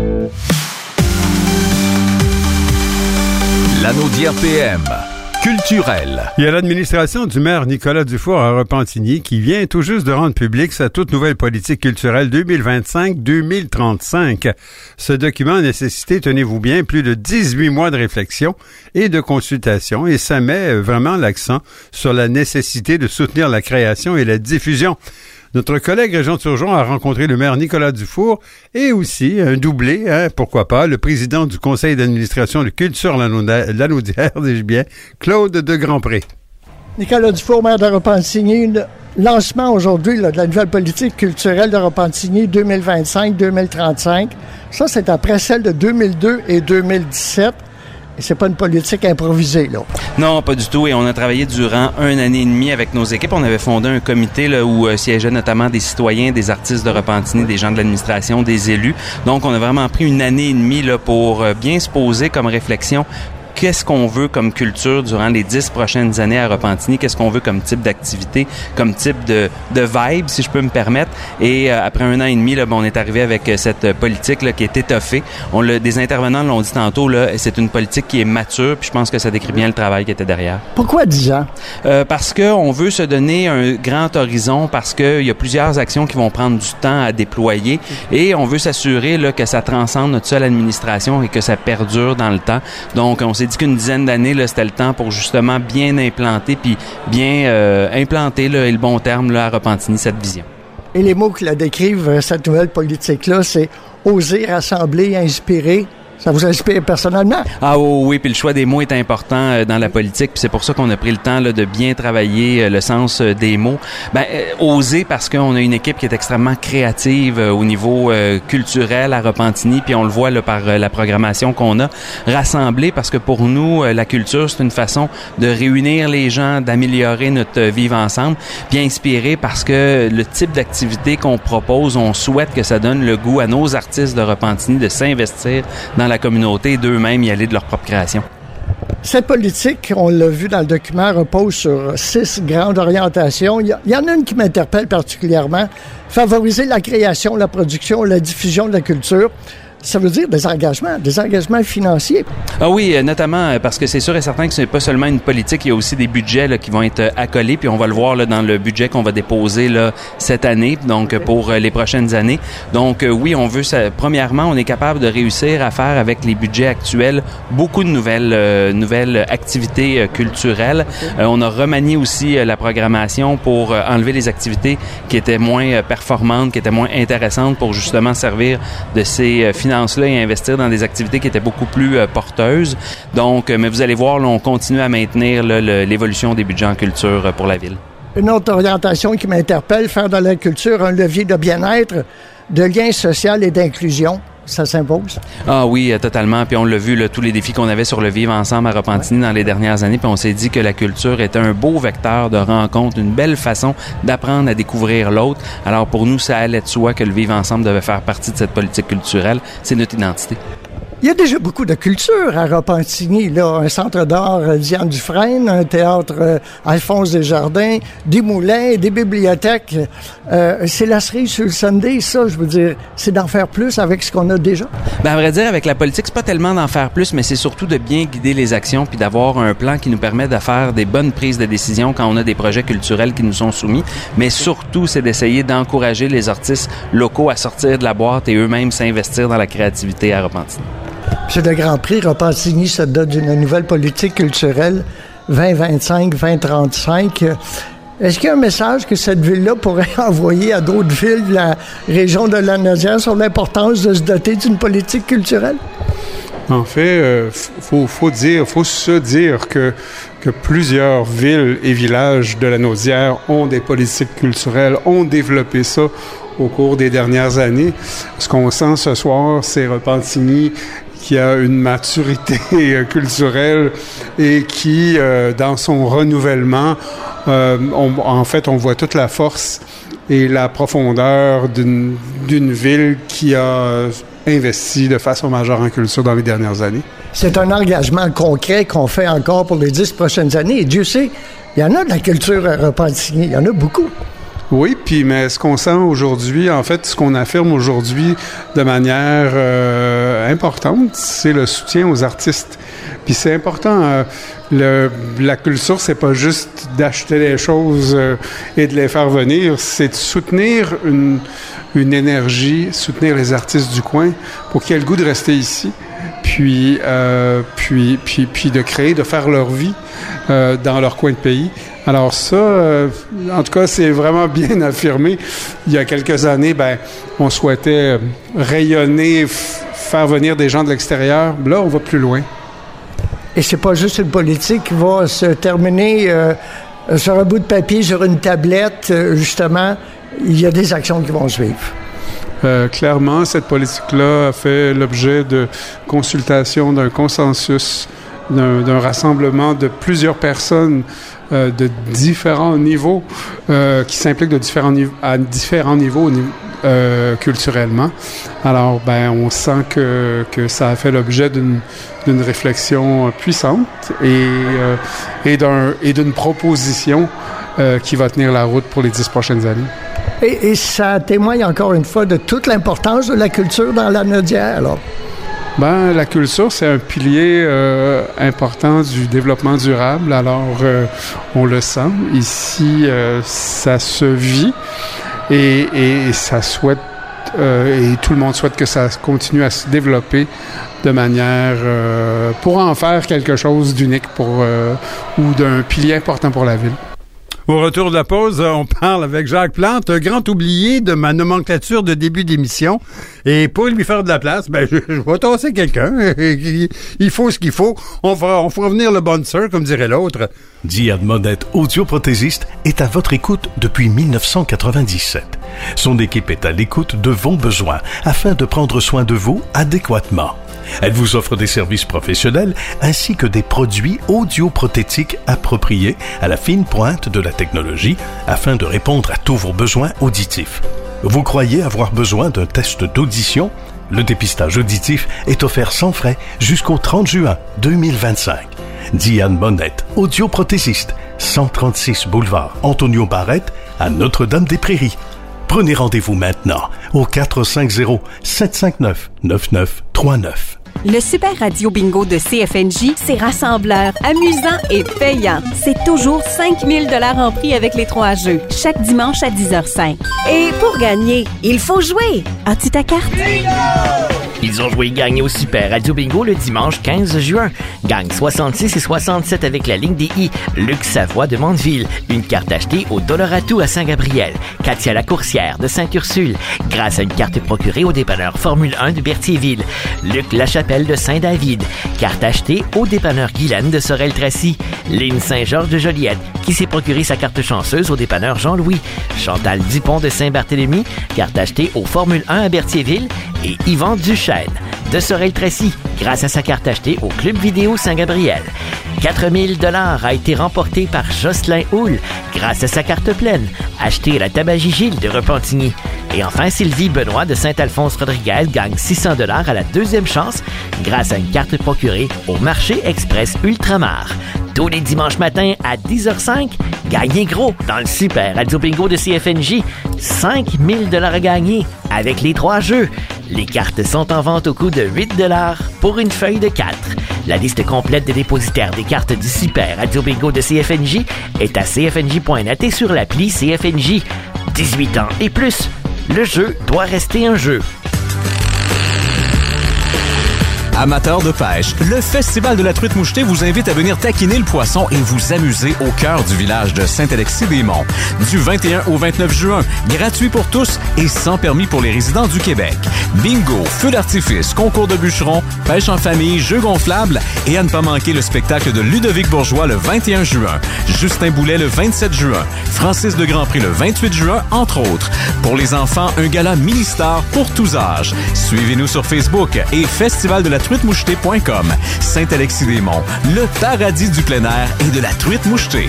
L'Anaudière P M. Culturel. Il y a l'administration du maire Nicolas Dufour à Repentigny qui vient tout juste de rendre publique sa toute nouvelle politique culturelle deux mille vingt-cinq deux mille trente-cinq. Ce document a nécessité, tenez-vous bien, plus de dix-huit mois de réflexion et de consultation et ça met vraiment l'accent sur la nécessité de soutenir la création et la diffusion. Notre collègue Réjean Turgeon a rencontré le maire Nicolas Dufour et aussi un doublé, hein, pourquoi pas, le président du conseil d'administration de Culture Lanaudière, dis-je bien, Claude de Grandpré. Nicolas Dufour, maire de Repentigny, le lancement aujourd'hui là, de la nouvelle politique culturelle de Repentigny deux mille vingt-cinq deux mille trente-cinq. Ça, c'est après celle de deux mille deux et deux mille dix-sept. Et c'est pas une politique improvisée, là. Non, pas du tout. Et on a travaillé durant un année et demie avec nos équipes. On avait fondé un comité là, où euh, siégeaient notamment des citoyens, des artistes de Repentigny, des gens de l'administration, des élus. Donc, on a vraiment pris une année et demie là, pour euh, bien se poser comme réflexion. Qu'est-ce qu'on veut comme culture durant les dix prochaines années à Repentigny? Qu'est-ce qu'on veut comme type d'activité, comme type de, de vibe, si je peux me permettre? Et euh, après un an et demi, là, bon, on est arrivé avec euh, cette politique là, qui est étoffée. On l'a, des intervenants l'ont dit tantôt, là, c'est une politique qui est mature, puis je pense que ça décrit bien le travail qui était derrière. Pourquoi dix ans? Euh, parce qu'on veut se donner un grand horizon, parce qu'il y a plusieurs actions qui vont prendre du temps à déployer, et on veut s'assurer là, que ça transcende notre seule administration et que ça perdure dans le temps. Donc, on s'est dit qu'une dizaine d'années, là, c'était le temps pour justement bien implanter puis bien euh, implanter là, et le bon terme là, à Repentigny, cette vision. Et les mots qui la décrivent, cette nouvelle politique-là, c'est oser, rassembler, inspirer. Ça vous inspire personnellement? Ah oh, oui, puis le choix des mots est important euh, dans la politique, puis c'est pour ça qu'on a pris le temps là, de bien travailler euh, le sens euh, des mots. Ben, euh, oser parce qu'on a une équipe qui est extrêmement créative euh, au niveau euh, culturel à Repentigny, puis on le voit là, par euh, la programmation qu'on a. Rassembler parce que pour nous, euh, la culture, c'est une façon de réunir les gens, d'améliorer notre euh, vivre ensemble, puis inspirer parce que le type d'activité qu'on propose, on souhaite que ça donne le goût à nos artistes de Repentigny de s'investir dans la communauté et d'eux-mêmes y aller de leur propre création. Cette politique, on l'a vu dans le document, repose sur six grandes orientations. Il y, il y en a une qui m'interpelle particulièrement. Favoriser la création, la production, la diffusion de la culture. Ça veut dire des engagements, des engagements financiers. Ah oui, notamment parce que c'est sûr et certain que ce n'est pas seulement une politique, il y a aussi des budgets là, qui vont être accolés, puis on va le voir là, dans le budget qu'on va déposer là, cette année, donc pour les prochaines années. Donc oui, on veut, ça, premièrement, on est capable de réussir à faire avec les budgets actuels beaucoup de nouvelles, euh, nouvelles activités euh, culturelles. Euh, on a remanié aussi euh, la programmation pour euh, enlever les activités qui étaient moins euh, performantes, qui étaient moins intéressantes pour justement servir de ces euh, finances là et investir dans des activités qui étaient beaucoup plus euh, porteuses. Donc, euh, mais vous allez voir, là, on continue à maintenir là, le, l'évolution des budgets en culture euh, pour la ville. Une autre orientation qui m'interpelle, faire de la culture un levier de bien-être, de lien social et d'inclusion. Ça s'impose? Ah oui, euh, totalement. Puis on l'a vu, là, tous les défis qu'on avait sur le vivre ensemble à Repentigny dans les dernières années. Puis on s'est dit que la culture était un beau vecteur de rencontre, une belle façon d'apprendre à découvrir l'autre. Alors pour nous, ça allait de soi que le vivre ensemble devait faire partie de cette politique culturelle. C'est notre identité. Il y a déjà beaucoup de culture à Repentigny, là. Un centre d'art euh, Diane Dufresne, un théâtre euh, Alphonse Desjardins, des moulins, des bibliothèques. Euh, c'est la cerise sur le Sunday, ça, je veux dire. C'est d'en faire plus avec ce qu'on a déjà. Ben, à vrai dire, avec la politique, c'est pas tellement d'en faire plus, mais c'est surtout de bien guider les actions puis d'avoir un plan qui nous permet de faire des bonnes prises de décision quand on a des projets culturels qui nous sont soumis. Mais surtout, c'est d'essayer d'encourager les artistes locaux à sortir de la boîte et eux-mêmes s'investir dans la créativité à Repentigny. C'est le Grand Prix Repentigny se dote d'une nouvelle politique culturelle vingt vingt-cinq vingt trente-cinq. Est-ce qu'il y a un message que cette ville-là pourrait envoyer à d'autres villes de la région de Lanaudière sur l'importance de se doter d'une politique culturelle? En fait, euh, faut, faut dire, faut se dire que, que plusieurs villes et villages de Lanaudière ont des politiques culturelles, ont développé ça au cours des dernières années. Ce qu'on sent ce soir, c'est Repentigny qui a une maturité culturelle et qui, euh, dans son renouvellement, euh, on, en fait, on voit toute la force et la profondeur d'une, d'une ville qui a investi de façon majeure en culture dans les dernières années. C'est un engagement concret qu'on fait encore pour les dix prochaines années. Et Dieu sait, il y en a de la culture à Repentigny, il y en a beaucoup. Oui, puis mais ce qu'on sent aujourd'hui, en fait, ce qu'on affirme aujourd'hui de manière euh, importante, c'est le soutien aux artistes. Puis c'est important, euh, le, la culture, c'est pas juste d'acheter les choses euh, et de les faire venir, c'est de soutenir une, une énergie, soutenir les artistes du coin pour qu'ils aient le goût de rester ici, puis, euh, puis, puis, puis de créer, de faire leur vie euh, dans leur coin de pays. Alors ça, euh, en tout cas, c'est vraiment bien affirmé. Il y a quelques années, ben, on souhaitait rayonner, f- faire venir des gens de l'extérieur. Là, on va plus loin. Et c'est pas juste une politique qui va se terminer euh, sur un bout de papier, sur une tablette, euh, justement. Il y a des actions qui vont suivre. Euh, clairement, cette politique-là a fait l'objet de consultations, d'un consensus, d'un, d'un rassemblement de plusieurs personnes euh, de différents niveaux, euh, qui s'impliquent de différents niveaux, à différents niveaux euh, culturellement. Alors, ben, on sent que, que ça a fait l'objet d'une, d'une réflexion puissante et, euh, et, d'un, et d'une proposition euh, qui va tenir la route pour les dix prochaines années. Et, et ça témoigne encore une fois de toute l'importance de la culture dans la Lanaudière, alors. Ben, la culture, c'est un pilier euh, important du développement durable. Alors, euh, on le sent. Ici, euh, ça se vit et, et ça souhaite, euh, et tout le monde souhaite que ça continue à se développer de manière euh, pour en faire quelque chose d'unique pour euh, ou d'un pilier important pour la ville. Au retour de la pause, on parle avec Jacques Plante, un grand oublié de ma nomenclature de début d'émission. Et pour lui faire de la place, ben, je, je vais tasser quelqu'un. Il faut ce qu'il faut. On fera, on fera venir le bon sir, comme dirait l'autre. Diane Monette, audioprothésiste, est à votre écoute depuis dix-neuf cent quatre-vingt-dix-sept. Son équipe est à l'écoute de vos besoins afin de prendre soin de vous adéquatement. Elle vous offre des services professionnels ainsi que des produits audioprothétiques appropriés à la fine pointe de la technologie afin de répondre à tous vos besoins auditifs. Vous croyez avoir besoin d'un test d'audition? Le dépistage auditif est offert sans frais jusqu'au trente juin deux mille vingt-cinq. Diane Monette, audioprothésiste, cent trente-six boulevard Antonio Barrette à Notre-Dame-des-Prairies. Prenez rendez-vous maintenant au quatre cinq zéro, sept cinq neuf, neuf neuf trois neuf. Le Super Radio Bingo de C F N J, c'est rassembleur, amusant et payant. C'est toujours cinq mille dollars en prix avec les trois jeux, chaque dimanche à dix heures cinq. Et pour gagner, il faut jouer. As-tu ta carte? Ils ont joué gagner au Super Radio Bingo le dimanche quinze juin. Gagne soixante-six et soixante-sept avec la ligne des I. Luc Savoie de Mandeville. Une carte achetée au Dollaratu à Saint-Gabriel. Katia Lacourcière de Sainte-Ursule. Grâce à une carte procurée au dépanneur Formule un de Berthierville. Luc Lachapelle de Saint-David. Carte achetée au dépanneur Guylaine de Sorel-Tracy. Lynn Saint-Georges de Joliette, qui s'est procuré sa carte chanceuse au dépanneur Jean-Louis. Chantal Dupont de Saint-Barthélemy. Carte achetée au Formule un à Berthierville. Et Yvan Duchesne de Sorel-Tracy, grâce à sa carte achetée au Club Vidéo Saint-Gabriel. quatre mille dollars a été remporté par Jocelyn Houle, grâce à sa carte pleine, achetée à la Tabagie Gilles de Repentigny. Et enfin, Sylvie Benoît de Saint-Alphonse-Rodriguez gagne six cents dollars à la deuxième chance grâce à une carte procurée au marché express Ultramar. Tous les dimanches matins à dix heures zéro cinq, gagnez gros dans le super Radio Bingo de C F N J. cinq mille dollars à gagner avec les trois jeux. Les cartes sont en vente au coût de huit dollars pour une feuille de quatre. La liste complète des dépositaires des cartes du super Radio Bingo de C F N J est à c f n j point net et sur l'appli C F N J. dix-huit ans et plus. Le jeu doit rester un jeu. Amateurs de pêche, le Festival de la truite mouchetée vous invite à venir taquiner le poisson et vous amuser au cœur du village de Saint-Alexis-des-Monts. Du vingt et un au vingt-neuf juin, gratuit pour tous et sans permis pour les résidents du Québec. Bingo, feux d'artifice, concours de bûcherons, pêche en famille, jeux gonflables et à ne pas manquer le spectacle de Ludovic Bourgeois le vingt et un juin, Justin Boulet le vingt-sept juin, Francis de Grandpré le vingt-huit juin, entre autres. Pour les enfants, un gala mini-star pour tous âges. Suivez-nous sur Facebook et Festival de la truite mouchetée point com. Saint-Alexis-des-Monts, le paradis du plein air et de la truite mouchetée.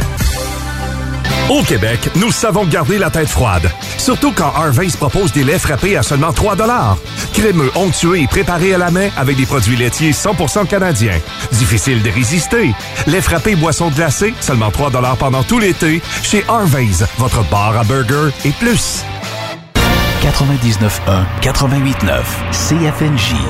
Au Québec, nous savons garder la tête froide. Surtout quand Harvey's propose des laits frappés à seulement trois dollars. Crémeux, onctueux et préparés à la main avec des produits laitiers cent pour cent canadiens. Difficile de résister. Lait frappé boisson glacée, seulement trois dollars pendant tout l'été. Chez Harvey's, votre bar à burger et plus. quatre-vingt-dix-neuf un, quatre-vingt-huit neuf, C F N J.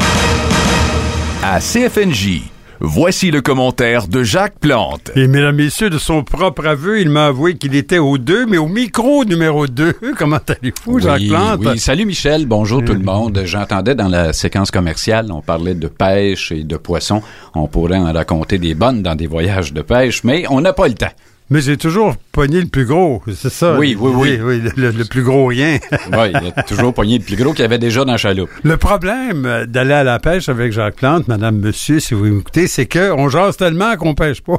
À C F N J, voici le commentaire de Jacques Plante. Et mesdames, messieurs, de son propre aveu, il m'a avoué qu'il était au deux, mais au micro numéro deux. Comment allez-vous, oui, Jacques Plante? Oui, salut Michel, bonjour mmh. tout le monde. J'entendais dans la séquence commerciale, on parlait de pêche et de poissons. On pourrait en raconter des bonnes dans des voyages de pêche, mais on n'a pas le temps. Mais j'ai toujours pogné le plus gros, c'est ça? Oui, oui, oui. oui, oui le, le plus gros rien. Oui, il a toujours pogné le plus gros qu'il y avait déjà dans la chaloupe. Le problème d'aller à la pêche avec Jacques Plante, madame, monsieur, si vous m'écoutez, c'est qu'on jase tellement qu'on pêche pas.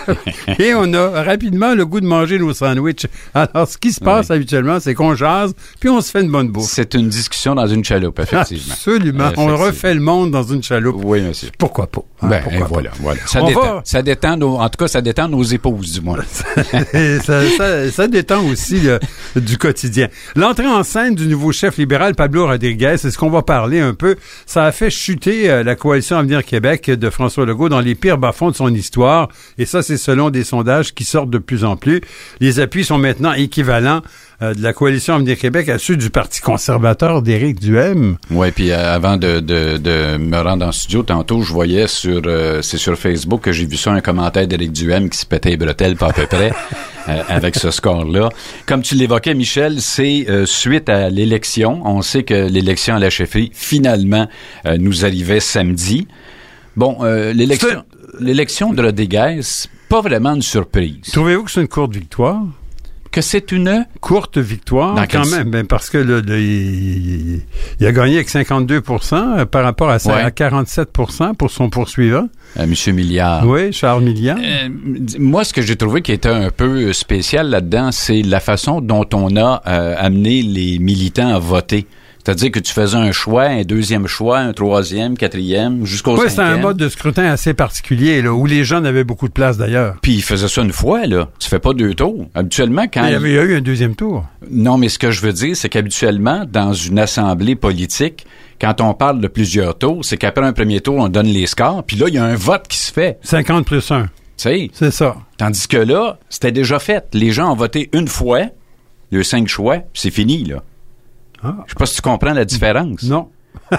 Et on a rapidement le goût de manger nos sandwichs. Alors, ce qui se passe oui. habituellement, c'est qu'on jase, puis on se fait une bonne bouffe. C'est une discussion dans une chaloupe, effectivement. Absolument. Effectivement. On refait le monde dans une chaloupe. Oui, monsieur. Pourquoi pas? Hein, ben, pourquoi voilà, pas? voilà. Ça détend, va... ça détend nos, en tout cas, ça détend nos épouses, du moins. ça, ça, ça détend aussi le, du quotidien. L'entrée en scène du nouveau chef libéral Pablo Rodriguez, c'est ce qu'on va parler un peu. Ça a fait chuter euh, la coalition Avenir Québec de François Legault dans les pires bas-fonds de son histoire. Et ça, c'est selon des sondages qui sortent de plus en plus. Les appuis sont maintenant équivalents euh, de la coalition Avenir Québec à ceux du Parti conservateur d'Éric Duhaime. Oui, puis euh, avant de, de, de me rendre en studio, tantôt, je voyais sur euh, c'est sur Facebook que j'ai vu ça, un commentaire d'Éric Duhaime qui se pétait les bretelles pas à peu près euh, avec ce score-là. Comme tu l'évoquais, Michel, c'est euh, suite à l'élection. On sait que l'élection à la chefferie, finalement, euh, nous arrivait samedi. Bon, euh, l'élection, l'élection de Rodriguez, pas vraiment une surprise. Trouvez-vous que c'est une courte victoire? Que c'est une courte victoire Dans quand même, ben parce que le, le, il, il a gagné avec cinquante-deux pour cent par rapport à, ouais. à quarante-sept pour cent pour son poursuivant. Euh, Monsieur Milliard. Oui, Charles Milliard. Euh, moi, ce que j'ai trouvé qui était un peu spécial là-dedans, c'est la façon dont on a euh, amené les militants à voter. C'est-à-dire que tu faisais un choix, un deuxième choix, un troisième, quatrième, jusqu'au ouais, cinquième. Oui, c'est un mode de scrutin assez particulier, là, où les gens avaient beaucoup de place d'ailleurs. Puis ils faisaient ça une fois, là. Tu fais pas deux tours. Habituellement, quand... Mais il y avait il y a eu un deuxième tour. Non, mais ce que je veux dire, c'est qu'habituellement, dans une assemblée politique, quand on parle de plusieurs tours, c'est qu'après un premier tour, on donne les scores, puis là, il y a un vote qui se fait. cinquante plus un. Tu sais? C'est ça. Tandis que là, c'était déjà fait. Les gens ont voté une fois, le cinq choix, puis c'est fini, là. Ah. Je sais pas si tu comprends la différence. Non.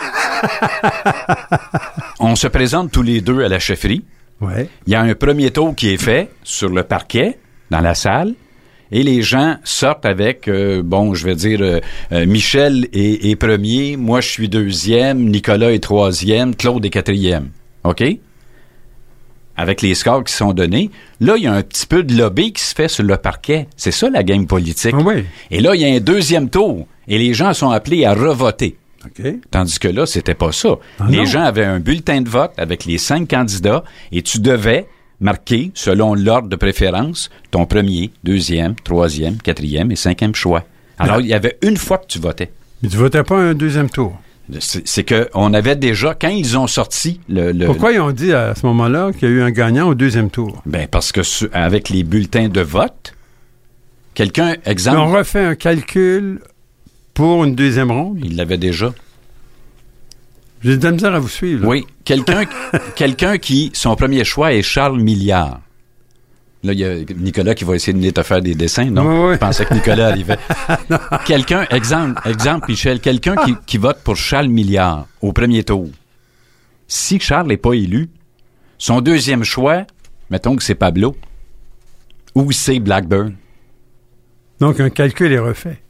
On se présente tous les deux à la chefferie. Ouais. Il y a un premier tour qui est fait sur le parquet, dans la salle, et les gens sortent avec, euh, bon, je vais dire, euh, euh, Michel est, est premier, moi je suis deuxième, Nicolas est troisième, Claude est quatrième. OK? Avec les scores qui sont donnés, là, il y a un petit peu de lobby qui se fait sur le parquet. C'est ça, la game politique. Ah oui. Et là, il y a un deuxième tour. Et les gens sont appelés à revoter. Okay. Tandis que là, c'était pas ça. Ah les non. gens avaient un bulletin de vote avec les cinq candidats et tu devais marquer, selon l'ordre de préférence, ton premier, deuxième, troisième, quatrième et cinquième choix. Alors, ah. il y avait une fois que tu votais. Mais tu votais pas un deuxième tour? C'est, c'est que on avait déjà, quand ils ont sorti le... le Pourquoi ils ont dit à ce moment-là qu'il y a eu un gagnant au deuxième tour? Ben parce que su, avec les bulletins de vote, quelqu'un, exemple... Mais on refait un calcul pour une deuxième ronde? Il l'avait déjà. J'ai de la misère à vous suivre. Là. Oui. Quelqu'un, quelqu'un qui, son premier choix est Charles Milliard. Là, il y a Nicolas qui va essayer de venir te faire des dessins. Non, oui, oui. Je pensais que Nicolas arrivait. Quelqu'un, exemple, exemple, Michel, quelqu'un qui, qui vote pour Charles Milliard au premier tour. Si Charles n'est pas élu, son deuxième choix, mettons que c'est Pablo, ou c'est Blackburn. Donc, un calcul est refait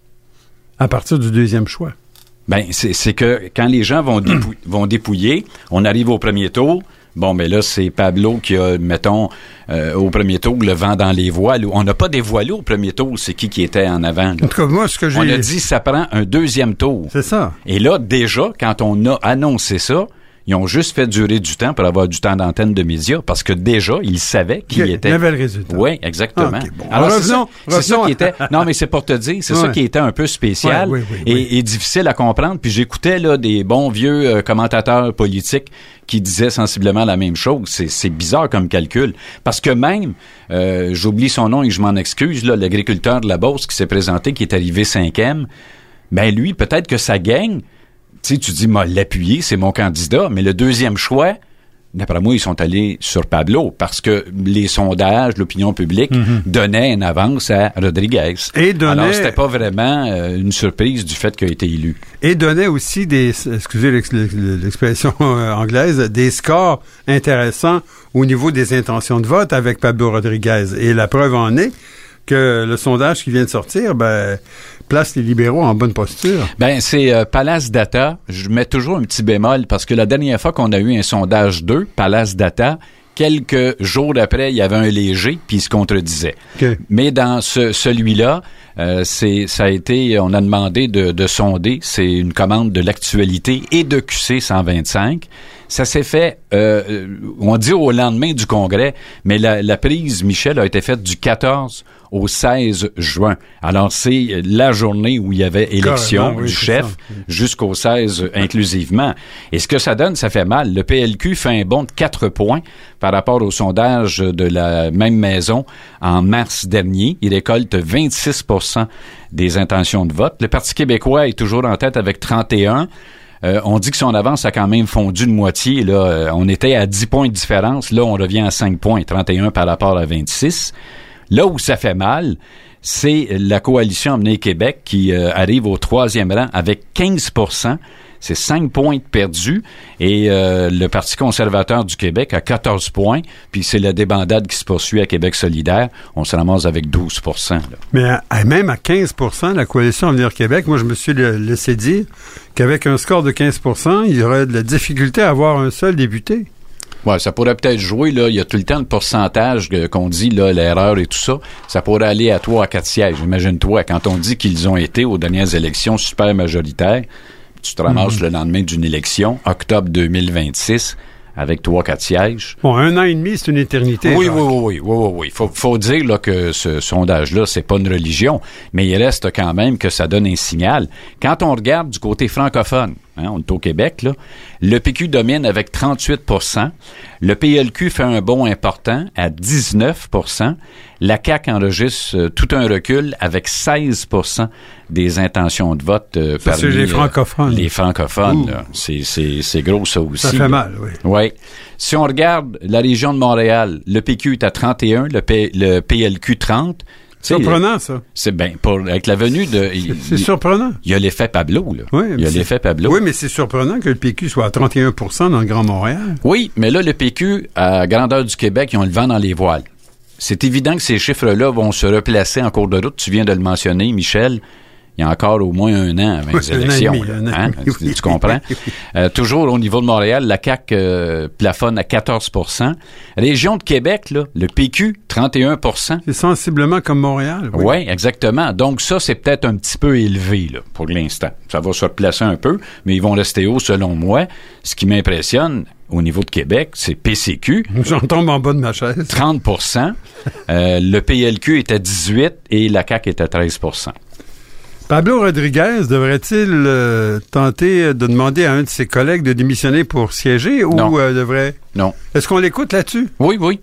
à partir du deuxième choix. Ben, c'est, c'est que quand les gens vont, dépou- vont dépouiller, on arrive au premier tour. Bon, mais là, c'est Pablo qui a, mettons, euh, au premier tour, le vent dans les voiles. On n'a pas dévoilé au premier tour, c'est qui qui était en avant. Là. En tout cas, moi, ce que j'ai... On a dit, ça prend un deuxième tour. C'est ça. Et là, déjà, quand on a annoncé ça, ils ont juste fait durer du temps pour avoir du temps d'antenne de médias, parce que déjà, ils savaient qui il était. Il y avait le résultat. Oui, exactement. Okay, bon. Alors, revenons, c'est, ça, c'est ça revenons. qui était... Non, mais c'est pour te dire, c'est ouais. ça qui était un peu spécial ouais, oui, oui, et, oui. et difficile à comprendre. Puis j'écoutais là des bons vieux euh, commentateurs politiques qui disaient sensiblement la même chose. C'est, c'est bizarre comme calcul. Parce que même, euh, j'oublie son nom et je m'en excuse, là, l'agriculteur de la Beauce qui s'est présenté, qui est arrivé cinquième, ben lui, peut-être que ça gagne. Tu sais, tu dis, m'a l'appuyer, c'est mon candidat, mais le deuxième choix, d'après moi, ils sont allés sur Pablo parce que les sondages, l'opinion publique mm-hmm. donnaient une avance à Rodriguez. Et donnait... Alors, c'était pas vraiment euh, une surprise du fait qu'il a été élu. Et donnait aussi des, excusez l'ex- l'expression anglaise, des scores intéressants au niveau des intentions de vote avec Pablo Rodriguez. Et la preuve en est que le sondage qui vient de sortir, ben, place les libéraux en bonne posture. Ben, c'est euh, Palace Data. Je mets toujours un petit bémol parce que la dernière fois qu'on a eu un sondage deux, Palace Data, quelques jours après, il y avait un léger, puis il se contredisait. Okay. Mais dans ce, celui-là, euh, c'est, ça a été, on a demandé de, de sonder, c'est une commande de l'actualité et de Q C cent vingt-cinq. Ça s'est fait, euh, on dit au lendemain du congrès, mais la, la prise, Michel, a été faite du quatorze au seize juin. Alors, c'est la journée où il y avait élection oui, du chef ça. jusqu'au seize inclusivement. Et ce que ça donne, ça fait mal. Le P L Q fait un bond de quatre points par rapport au sondage de la même maison en mars dernier. Il récolte vingt-six pour cent des intentions de vote. Le Parti québécois est toujours en tête avec trente et un. Euh, on dit que son avance a quand même fondu de moitié. Là, euh, on était à dix points de différence. Là, on revient à cinq points, trente et un par rapport à vingt-six. Là où ça fait mal, c'est la coalition Avenir Québec qui euh, arrive au troisième rang avec quinze pour cent. C'est cinq points de perdus. Et euh, le Parti conservateur du Québec a quatorze points. Puis c'est la débandade qui se poursuit à Québec solidaire. On se ramasse avec douze pour cent. Là. Mais à, à même à quinze pour cent, la coalition Avenir Québec, moi, je me suis le, laissé dire qu'avec un score de quinze pour cent, il y aurait de la difficulté à avoir un seul député. Ouais, ça pourrait peut-être jouer, là. Il y a tout le temps le pourcentage que, qu'on dit, là, l'erreur et tout ça. Ça pourrait aller à trois à quatre sièges. Imagine-toi, quand on dit qu'ils ont été aux dernières élections super majoritaires, tu te ramasses mm-hmm. le lendemain d'une élection, octobre deux mille vingt-six, avec trois, quatre sièges. Bon, un an et demi, c'est une éternité. Oui, oui, oui, oui, oui, oui. Faut, faut dire, là, que ce sondage-là, c'est pas une religion, mais il reste quand même que ça donne un signal. Quand on regarde du côté francophone, hein, on est au Québec, là, le P Q domine avec trente-huit pour cent. Le P L Q fait un bond important à dix-neuf pour cent. La C A Q enregistre euh, tout un recul avec seize pour cent des intentions de vote euh, ça, parmi c'est les francophones. Euh, les francophones. Là. C'est, c'est, c'est gros, ça aussi. Ça fait là. mal, oui. Oui. Si on regarde la région de Montréal, le P Q est à trente et un, le, P, le P L Q trente. C'est surprenant, ça. C'est bien, pour avec la venue de... C'est, c'est surprenant. Il y a l'effet Pablo, là. Oui, il y a l'effet Pablo. Oui, mais c'est surprenant que le P Q soit à trente et un pour cent dans le Grand Montréal. Oui, mais là, le P Q, à grandeur du Québec, ils ont le vent dans les voiles. C'est évident que ces chiffres-là vont se replacer en cours de route. Tu viens de le mentionner, Michel. Il y a encore au moins un an avant les élections. Un an et demi, là, un an hein? et demi, tu, oui. tu comprends? euh, toujours au niveau de Montréal, la C A Q euh, plafonne à quatorze pour cent. Région de Québec, là, le P Q, trente et un pour cent. C'est sensiblement comme Montréal. Oui, ouais, exactement. Donc ça, c'est peut-être un petit peu élevé là, pour l'instant. Ça va se replacer un peu, mais ils vont rester hauts selon moi. Ce qui m'impressionne au niveau de Québec, c'est P C Q. J'en tombe en bas de ma chaise. trente pour cent. euh, le P L Q est à dix-huit et la C A Q est à treize pour cent. Pablo Rodriguez devrait-il euh, tenter de demander à un de ses collègues de démissionner pour siéger ou non. Euh, devrait... Non. Est-ce qu'on l'écoute là-dessus? Oui, oui, oui.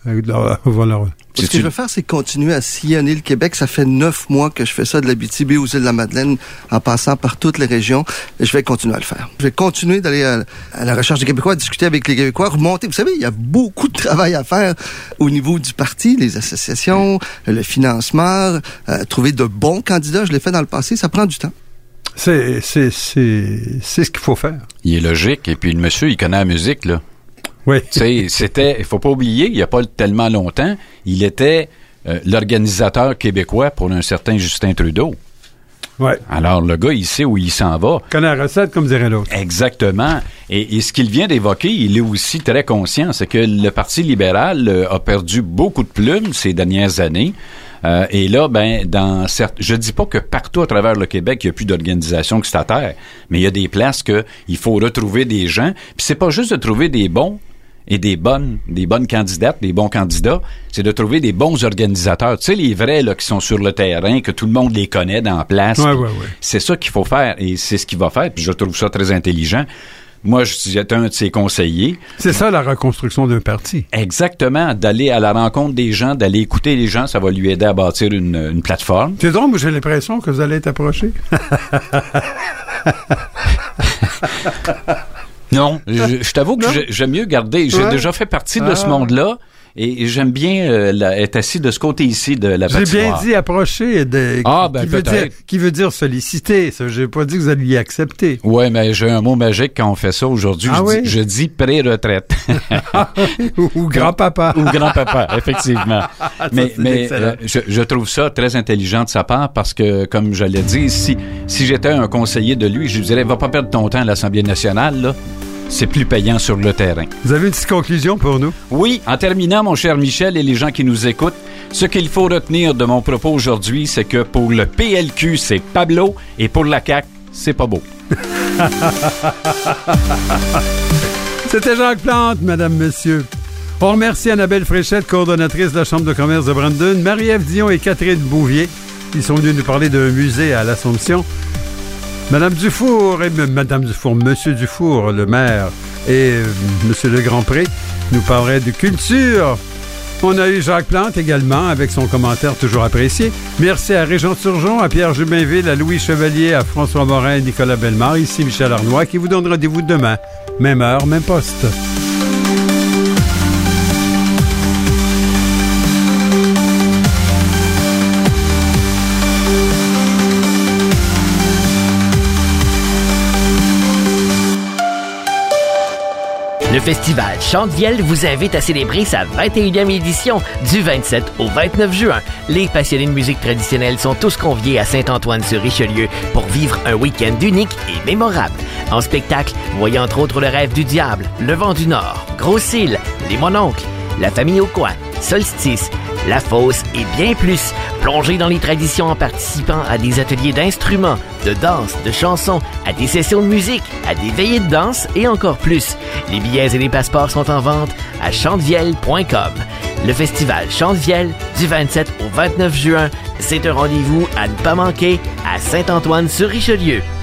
Euh, voilà. Ce que je veux faire, c'est continuer à sillonner le Québec. Ça fait neuf mois que je fais ça de l'Abitibi aux îles de la Madeleine, en passant par toutes les régions. Et je vais continuer à le faire. Je vais continuer d'aller à, à la recherche des Québécois, à discuter avec les Québécois, remonter. Vous savez, il y a beaucoup de travail à faire au niveau du parti, les associations, le financement, euh, trouver de bons candidats. Je l'ai fait dans le passé. Ça prend du temps. C'est, c'est, c'est, c'est ce qu'il faut faire. Il est logique. Et puis, le monsieur, il connaît la musique, là. Oui. Tu sais, c'était, il faut pas oublier, il y a pas tellement longtemps, il était euh, l'organisateur québécois pour un certain Justin Trudeau. Ouais. Alors, le gars, il sait où il s'en va. Il connaît la recette, comme dirait l'autre. Exactement. Et, et ce qu'il vient d'évoquer, il est aussi très conscient, c'est que le Parti libéral euh, a perdu beaucoup de plumes ces dernières années. Euh, et là, ben, dans certes, je dis pas que partout à travers le Québec, il n'y a plus d'organisation que c'est à terre, mais il y a des places que il faut retrouver des gens. Puis c'est pas juste de trouver des bons et des bonnes, des bonnes candidates, des bons candidats, c'est de trouver des bons organisateurs. Tu sais, les vrais là qui sont sur le terrain, que tout le monde les connaît dans la place. Ouais, ouais, ouais. C'est ça qu'il faut faire et c'est ce qu'il va faire. Puis je trouve ça très intelligent. Moi, j'étais un de ses conseillers. C'est ça, la reconstruction d'un parti. Exactement. D'aller à la rencontre des gens, d'aller écouter les gens, ça va lui aider à bâtir une, une plateforme. C'est drôle, moi, j'ai l'impression que vous allez être approché. Non, je, je t'avoue que je, j'aime mieux garder. J'ai ouais. déjà fait partie ah. de ce monde-là. Et j'aime bien euh, la, être assis de ce côté ici de la patinoire. J'ai bien dit approcher, de, ah, ben, qui, veut dire, qui veut dire solliciter. Ça, j'ai pas dit que vous alliez accepter. Ouais, mais j'ai un mot magique quand on fait ça aujourd'hui. Ah, je, oui? dis, je dis pré-retraite. ou, ou grand-papa. Ou grand-papa, effectivement. mais mais euh, je, je trouve ça très intelligent de sa part parce que, comme je l'ai dit, si, si j'étais un conseiller de lui, je lui dirais, va pas perdre ton temps à l'Assemblée nationale, là. C'est plus payant sur le terrain. Vous avez une petite conclusion pour nous? Oui, en terminant, mon cher Michel et les gens qui nous écoutent, ce qu'il faut retenir de mon propos aujourd'hui, c'est que pour le P L Q, c'est Pablo, et pour la C A Q, c'est pas beau. C'était Jacques Plante, madame, monsieur. On remercie Annabelle Fréchette, coordonnatrice de la Chambre de commerce de Brandon, Marie-Ève Dion et Catherine Bouvier. Ils sont venus nous parler d'un musée à l'Assomption. Madame Dufour et Madame Dufour, Monsieur Dufour, le maire, et euh, Monsieur Le Grandpré nous parleraient de culture. On a eu Jacques Plante également avec son commentaire toujours apprécié. Merci à Régent Turgeon, à Pierre Jubainville, à Louis Chevalier, à François Morin et Nicolas Bellemare. Ici Michel Arnois qui vous donne rendez-vous demain. Même heure, même poste. Le festival Chante-Vielle vous invite à célébrer sa vingt et unième édition du vingt-sept au vingt-neuf juin. Les passionnés de musique traditionnelle sont tous conviés à Saint-Antoine-sur-Richelieu pour vivre un week-end unique et mémorable. En spectacle, voyez entre autres Le Rêve du Diable, Le Vent du Nord, Gros-Cils, Les Mononcles, La Famille au Coin, Solstice, La Fosse et bien plus. Plongez dans les traditions en participant à des ateliers d'instruments, de danse, de chansons, à des sessions de musique, à des veillées de danse et encore plus. Les billets et les passeports sont en vente à chantevielle point com. Le festival Chante-Vielle du vingt-sept au vingt-neuf juin, c'est un rendez-vous à ne pas manquer à Saint-Antoine-sur-Richelieu.